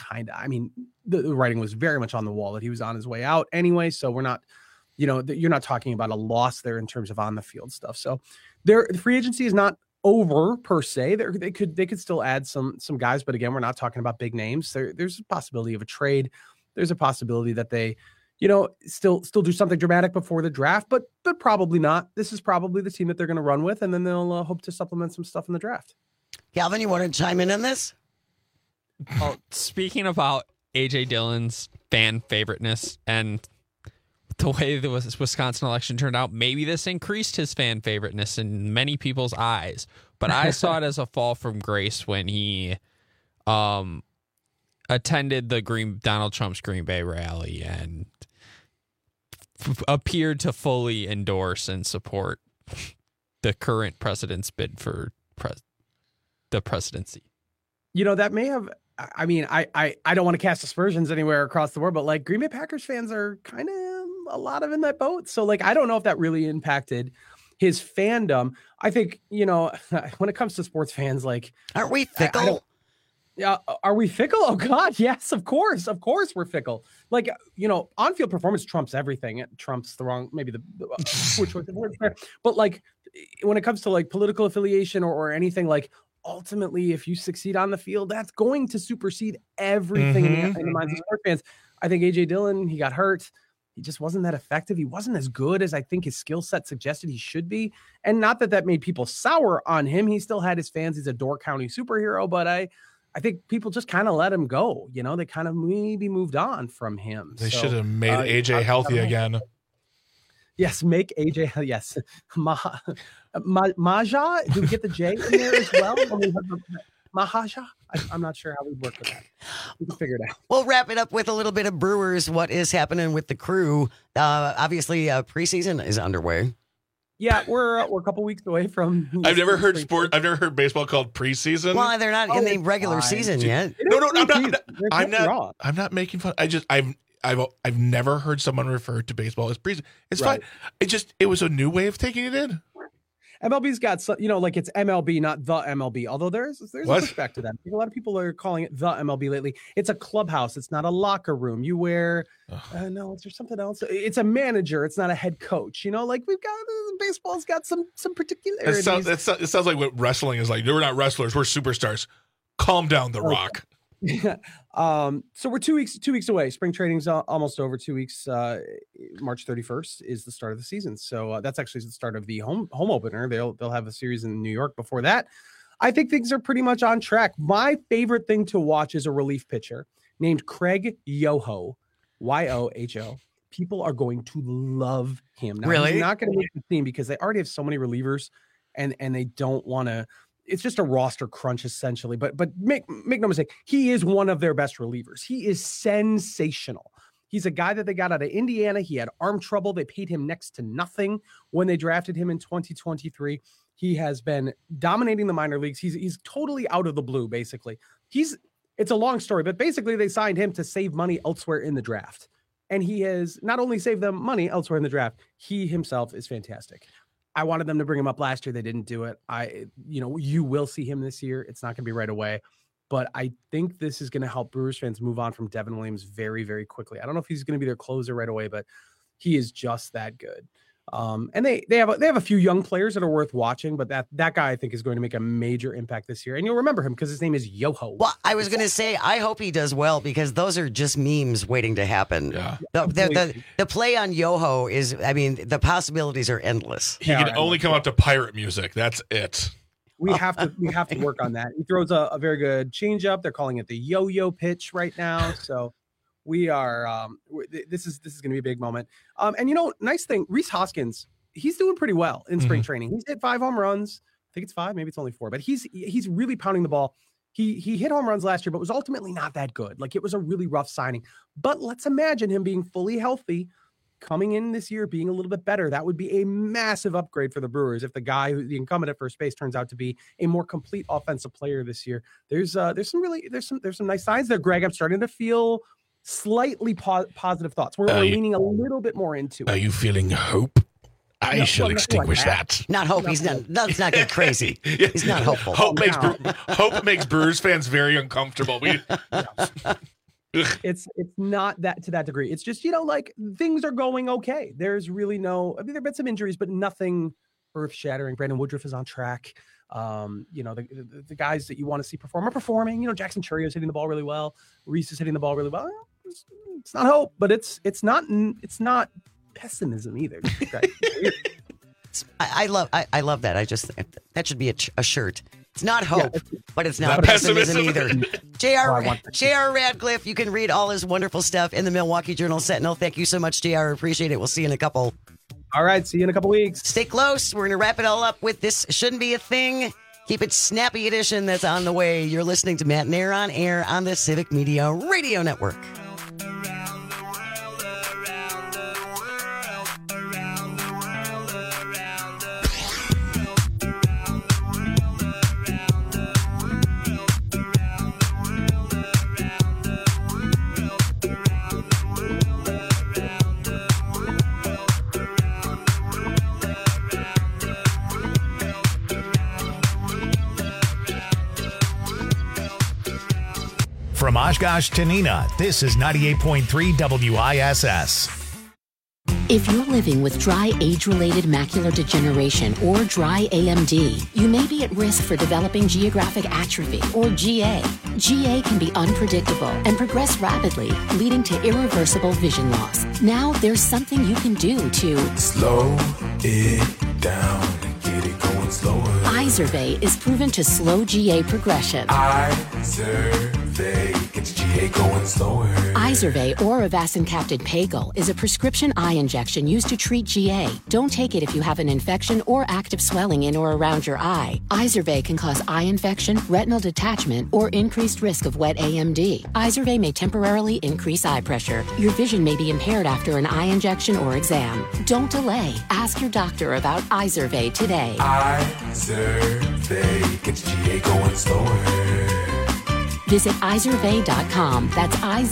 the writing was very much on the wall that he was on his way out anyway. So we're not, you're not talking about a loss there in terms of on the field stuff. So the free agency is not over per se. They could still add some guys, but again, we're not talking about big names. There's a possibility of a trade. There's a possibility that they still do something dramatic before the draft, but probably not. This is probably the team that they're going to run with, and then they'll hope to supplement some stuff in the draft. Calvin, you want to chime in on this? Oh, speaking about A.J. Dillon's fan favoriteness and the way the Wisconsin election turned out, maybe this increased his fan favoriteness in many people's eyes. But I saw it as a fall from grace when he attended the Donald Trump's Green Bay rally and appeared to fully endorse and support the current president's bid for the presidency. That may have, I mean, I don't want to cast aspersions anywhere across the world, but like Green Bay Packers fans are kind of a lot of in that boat. So like, I don't know if that really impacted his fandom. I think, when it comes to sports fans, like, aren't we fickle? Are we fickle? Oh God, yes, of course we're fickle. Like, on-field performance trumps everything. It trumps the wrong, maybe the which was the word there. But like, when it comes to like political affiliation or anything, like ultimately, if you succeed on the field, that's going to supersede everything in the minds of sports fans. I think AJ Dillon, he got hurt. He just wasn't that effective. He wasn't as good as I think his skill set suggested he should be. And not that made people sour on him. He still had his fans. He's a Door County superhero, but I think people just kind of let him go. They kind of maybe moved on from him. They should have made AJ healthy again. Yes, make AJ. Yes, Maja. Do we get the J in there as well? Mahaja. I'm not sure how we work with that. We can figure it out. We'll wrap it up with a little bit of Brewers. What is happening with the Crew? Obviously, preseason is underway. Yeah, we're a couple weeks away from. I've never heard baseball called preseason. Well, they're not in the regular season yet. No, I'm not making fun. I've never heard someone refer to baseball as preseason. It's fine. It was a new way of taking it in. MLB's got some, like it's MLB, not the MLB. Although there's a pushback to that. I think a lot of people are calling it the MLB lately. It's a clubhouse. It's not a locker room. You wear, no, is there something else? It's a manager. It's not a head coach. Like we've got baseball's got some particularities. It sounds like what wrestling is like. We're not wrestlers. We're superstars. Calm down, The Rock. So we're 2 weeks away. Spring training's almost over. 2 weeks. March 31st is the start of the season. So that's actually the start of the home opener. They'll have a series in New York before that. I think things are pretty much on track. My favorite thing to watch is a relief pitcher named Craig Yoho, Yoho. People are going to love him. Now, really? He's not going to make the team because they already have so many relievers, and they don't want to. It's just a roster crunch essentially, but make no mistake, he is one of their best relievers. He is sensational. He's a guy that they got out of Indiana. He had arm trouble. They paid him next to nothing when they drafted him in 2023. He has been dominating the minor leagues. He's totally out of the blue, basically. It's a long story, but basically they signed him to save money elsewhere in the draft. And he has not only saved them money elsewhere in the draft, he himself is fantastic. I wanted them to bring him up last year. They didn't do it. You will see him this year. It's not going to be right away, but I think this is going to help Brewers fans move on from Devin Williams very, very quickly. I don't know if he's going to be their closer right away, but he is just that good. And they have a few young players that are worth watching, but that guy I think is going to make a major impact this year. And you'll remember him because his name is Yoho. Well, I was going to say, I hope he does well because those are just memes waiting to happen. Yeah. The play on Yoho is, the possibilities are endless. He can only come out to pirate music. That's it. We have to work on that. He throws a very good changeup. They're calling it the yo-yo pitch right now. So we are this is going to be a big moment. And nice thing, Rhys Hoskins, he's doing pretty well in spring training. He's hit 5 home runs. I think it's 5, maybe it's only 4, but he's really pounding the ball. He hit home runs last year, but was ultimately not that good. Like it was a really rough signing. But let's imagine him being fully healthy, coming in this year, being a little bit better. That would be a massive upgrade for the Brewers if the guy who the incumbent at first base turns out to be a more complete offensive player this year. There's some nice signs there, Greg. I'm starting to feel slightly positive thoughts. We're leaning a little bit more into it. Are you feeling hope? I shall extinguish that. Not hope. Let's not get crazy. He's not hopeful. Hope makes Brewers fans very uncomfortable. It's not that to that degree. It's just, like things are going okay. There's really there have been some injuries, but nothing earth shattering. Brandon Woodruff is on track. The guys that you want to see perform are performing. Jackson Churrio's hitting the ball really well. Reese is hitting the ball really well. It's not hope, but it's not pessimism either. I love that. That should be a shirt. It's not hope, but it's not pessimism either. J.R. Radcliffe, you can read all his wonderful stuff in the Milwaukee Journal-Sentinel. Thank you so much, J.R. Appreciate it. We'll see you in a couple. All right, see you in a couple weeks. Stay close. We're going to wrap it all up with This Shouldn't Be a Thing. Keep it snappy edition that's on the way. You're listening to Matt Nair on air on the Civic Media Radio Network. From Oshkosh to Neenah, this is 98.3 WISS. If you're living with dry age-related macular degeneration or dry AMD, you may be at risk for developing geographic atrophy or GA. GA can be unpredictable and progress rapidly, leading to irreversible vision loss. Now there's something you can do to slow it down and get it going slower. Izervay is proven to slow GA progression. Izervay gets GA going slower. Izervay or avacincaptad pagel is a prescription eye injection used to treat GA. Don't take it if you have an infection or active swelling in or around your eye. Izervay can cause eye infection, retinal detachment, or increased risk of wet AMD. Izervay may temporarily increase eye pressure. Your vision may be impaired after an eye injection or exam. Don't delay. Ask your doctor about Izervay today. Izervay gets GA going slower. Visit Izervay.com. That's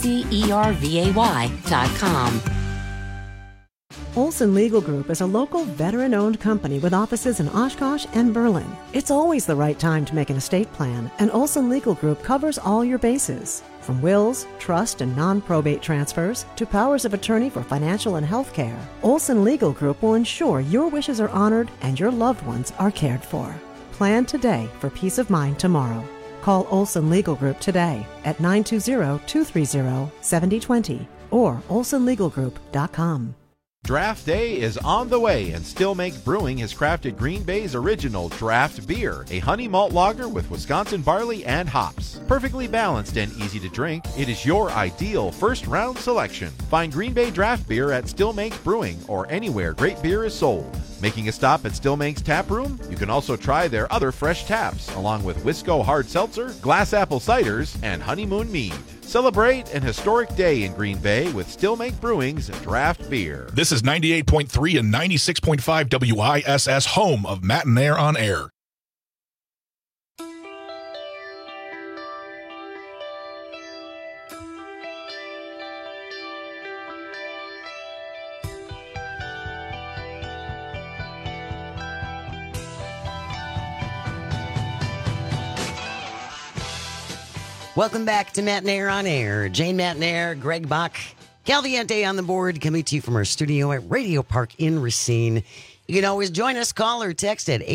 IZERVAY.com. Olson Legal Group is a local veteran-owned company with offices in Oshkosh and Berlin. It's always the right time to make an estate plan, and Olson Legal Group covers all your bases. From wills, trust, and non-probate transfers to powers of attorney for financial and health care, Olson Legal Group will ensure your wishes are honored and your loved ones are cared for. Plan today for peace of mind tomorrow. Call Olson Legal Group today at 920-230-7020 or olsonlegalgroup.com. Draft Day is on the way, and Still Make Brewing has crafted Green Bay's original draft beer, a honey malt lager with Wisconsin barley and hops. Perfectly balanced and easy to drink, it is your ideal first-round selection. Find Green Bay draft beer at Still Make Brewing or anywhere great beer is sold. Making a stop at Still Make's Tap Room? You can also try their other fresh taps, along with Wisco Hard Seltzer, Glass Apple Ciders, and Honeymoon Mead. Celebrate an historic day in Green Bay with Still Make Brewing's draft beer. This is 98.3 and 96.5 WISS, home of Matt and Nair on air. Welcome back to Matt Nair on air. Jane Matt Nair, Greg Bach, Calviente on the board, coming to you from our studio at Radio Park in Racine. You can always join us, call or text at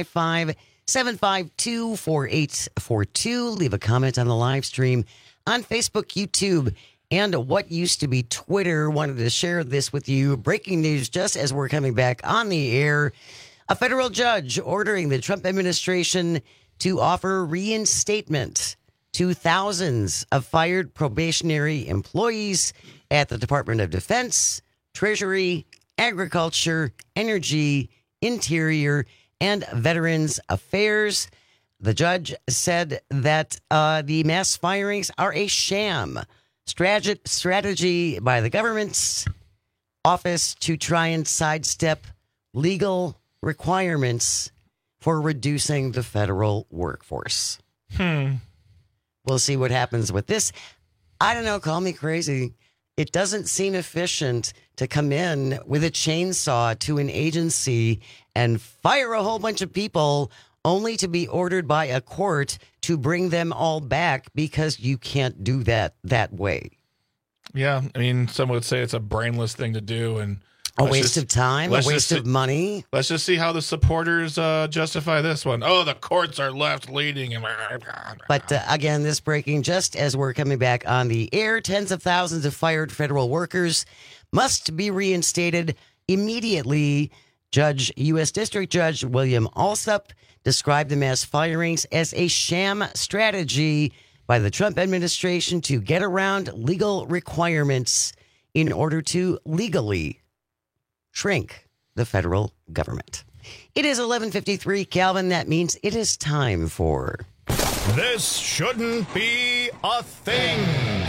855-752-4842. Leave a comment on the live stream on Facebook, YouTube, and what used to be Twitter. Wanted to share this with you. Breaking news just as we're coming back on the air. A federal judge ordering the Trump administration to offer reinstatement to thousands of fired probationary employees at the Department of Defense, Treasury, Agriculture, Energy, Interior, and Veterans Affairs. The judge said that the mass firings are a sham strategy by the government's office to try and sidestep legal requirements for reducing the federal workforce. We'll see what happens with this. I don't know, call me crazy. It doesn't seem efficient to come in with a chainsaw to an agency and fire a whole bunch of people only to be ordered by a court to bring them all back because you can't do that way. Yeah, I mean, some would say it's a brainless thing to do and a waste of time, a waste of money. Let's just see how the supporters justify this one. Oh, the courts are left leaning. But again, this breaking just as we're coming back on the air. Tens of thousands of fired federal workers must be reinstated immediately. U.S. District Judge William Alsup described the mass firings as a sham strategy by the Trump administration to get around legal requirements in order to legally shrink the federal government. It is 11:53, Calvin. That means it is time for... This shouldn't be a thing.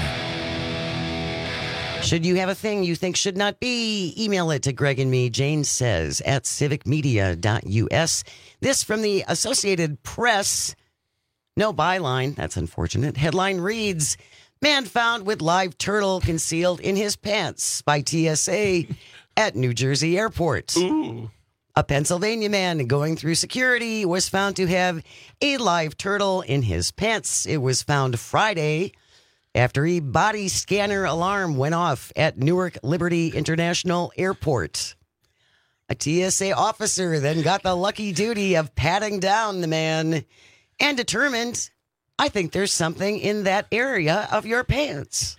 Should you have a thing you think should not be? Email it to Greg and me, Jane says, at civicmedia.us. This from the Associated Press. No byline. That's unfortunate. Headline reads, man found with live turtle concealed in his pants by TSA at New Jersey airport. Ooh. A Pennsylvania man going through security was found to have a live turtle in his pants. It was found Friday after a body scanner alarm went off at Newark Liberty International Airport. A TSA officer then got the lucky duty of patting down the man and determined, I think there's something in that area of your pants.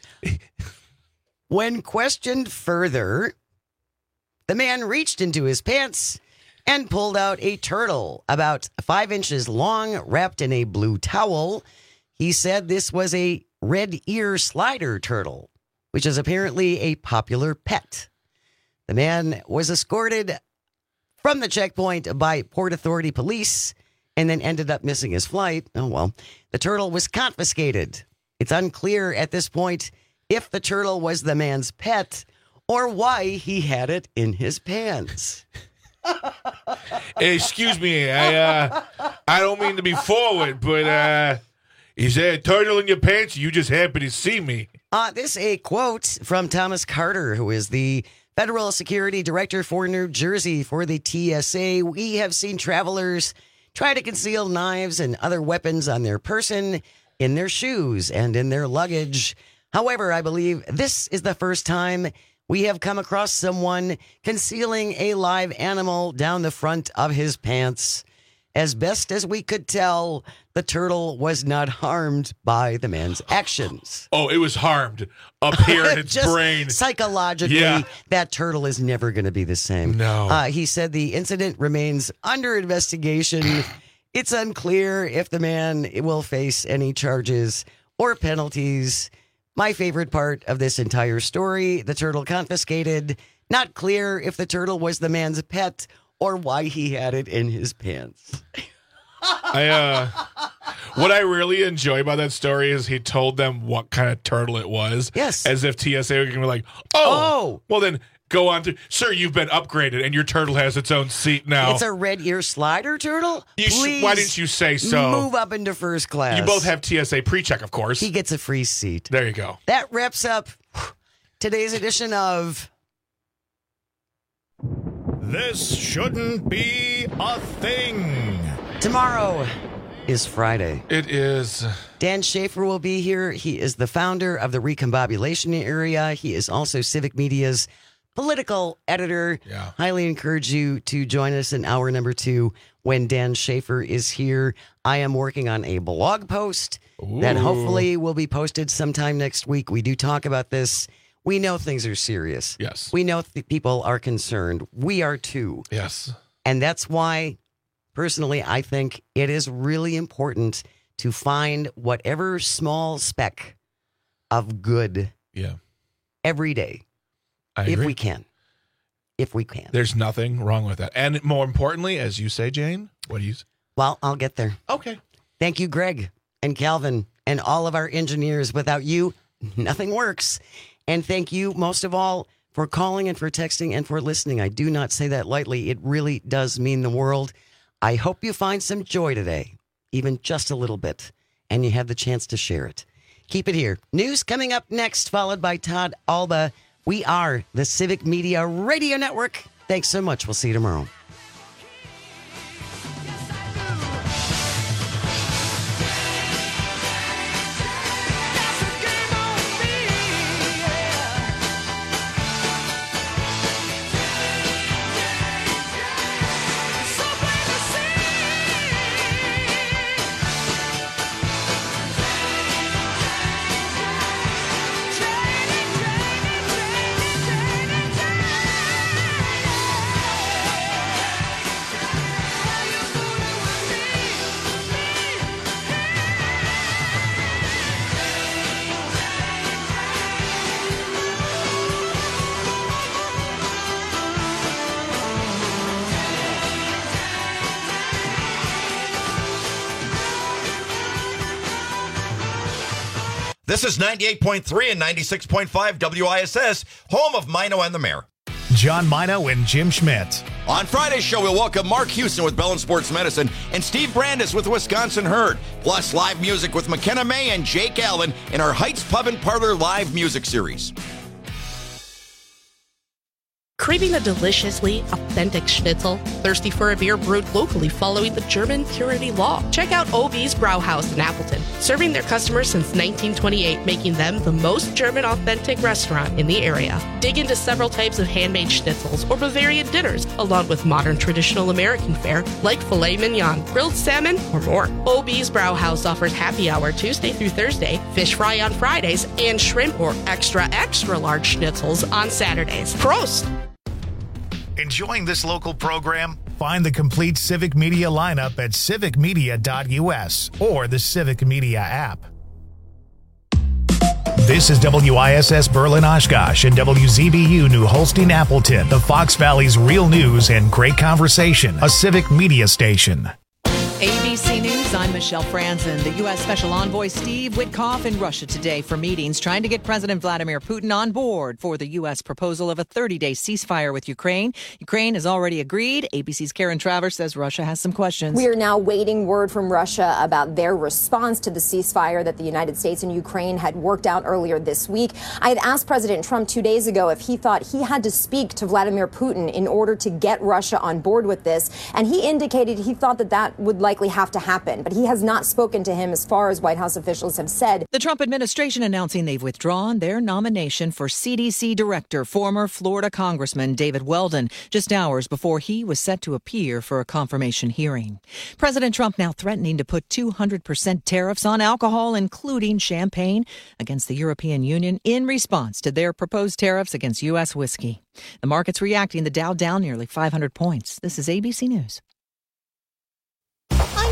When questioned further, the man reached into his pants and pulled out a turtle about 5 inches long, wrapped in a blue towel. He said this was a red ear slider turtle, which is apparently a popular pet. The man was escorted from the checkpoint by Port Authority police and then ended up missing his flight. Oh, well. The turtle was confiscated. It's unclear at this point if the turtle was the man's pet or why he had it in his pants. Hey, excuse me, I don't mean to be forward, but is there a turtle in your pants? You just happen to see me. This is a quote from Thomas Carter, who is the Federal Security Director for New Jersey for the TSA. We have seen travelers try to conceal knives and other weapons on their person, in their shoes, and in their luggage. However, I believe this is the first time we have come across someone concealing a live animal down the front of his pants. As best as we could tell, the turtle was not harmed by the man's actions. Oh, it was harmed up here in its Just brain. Psychologically, Yeah. that turtle is never going to be the same. No. He said the incident remains under investigation. It's unclear if the man will face any charges or penalties. My favorite part of this entire story, the turtle confiscated. Not clear if the turtle was the man's pet or why he had it in his pants. What I really enjoy about that story is he told them what kind of turtle it was. Yes. As if TSA were going to be like, oh, well then go on through. Sir, you've been upgraded and your turtle has its own seat now. It's a red ear slider turtle? Please why didn't you say so? Move up into first class. You both have TSA pre-check, of course. He gets a free seat. There you go. That wraps up today's edition of This shouldn't be a thing. Tomorrow is Friday. It is. Dan Schaefer will be here. He is the founder of the Recombobulation Area. He is also Civic Media's political editor. Yeah. Highly encourage you to join us in hour number 2 when Dan Schaefer is here. I am working on a blog post that hopefully will be posted sometime next week. We do talk about this. We know things are serious. Yes. We know people are concerned. We are too. Yes. And that's why, personally, I think it is really important to find whatever small speck of good every day. I if agree. we can. If we can. There's nothing wrong with that. And more importantly, as you say, Jane, what do you say? Well, I'll get there. Okay. Thank you, Greg and Calvin and all of our engineers. Without you, nothing works. And thank you, most of all, for calling and for texting and for listening. I do not say that lightly. It really does mean the world. I hope you find some joy today, even just a little bit, and you have the chance to share it. Keep it here. News coming up next, followed by Todd Alba. We are the Civic Media Radio Network. Thanks so much. We'll see you tomorrow. This is 98.3 and 96.5 WISS, home of Mino and the Mayor. John Mino and Jim Schmidt. On Friday's show, we'll welcome Mark Houston with Bellin Sports Medicine and Steve Brandis with Wisconsin Herd, plus live music with McKenna May and Jake Allen in our Heights Pub and Parlor live music series. Craving a deliciously authentic schnitzel? Thirsty for a beer brewed locally following the German purity law? Check out OB's Brauhaus in Appleton, serving their customers since 1928, making them the most German authentic restaurant in the area. Dig into several types of handmade schnitzels or Bavarian dinners, along with modern traditional American fare like filet mignon, grilled salmon, or more. OB's Brauhaus offers happy hour Tuesday through Thursday, fish fry on Fridays, and shrimp or extra large schnitzels on Saturdays. Prost! Enjoying this local program? Find the complete Civic Media lineup at civicmedia.us or the Civic Media app. This is WISS Berlin Oshkosh and WZBU New Holstein Appleton, the Fox Valley's real news and great conversation, a Civic Media station. ABC News, I'm Michelle Franzen. The U.S. Special Envoy Steve Witkoff in Russia today for meetings trying to get President Vladimir Putin on board for the U.S. proposal of a 30-day ceasefire with Ukraine. Ukraine has already agreed. ABC's Karen Travers says Russia has some questions. We are now waiting word from Russia about their response to the ceasefire that the United States and Ukraine had worked out earlier this week. I had asked President Trump 2 days ago if he thought he had to speak to Vladimir Putin in order to get Russia on board with this, and he indicated he thought that would likely have to happen, but he has not spoken to him as far as White House officials have said. The Trump administration announcing they've withdrawn their nomination for CDC director, former Florida Congressman David Weldon, just hours before he was set to appear for a confirmation hearing. President Trump now threatening to put 200% tariffs on alcohol, including champagne, against the European Union in response to their proposed tariffs against U.S. whiskey. The market's reacting. The Dow down nearly 500 points. This is ABC News.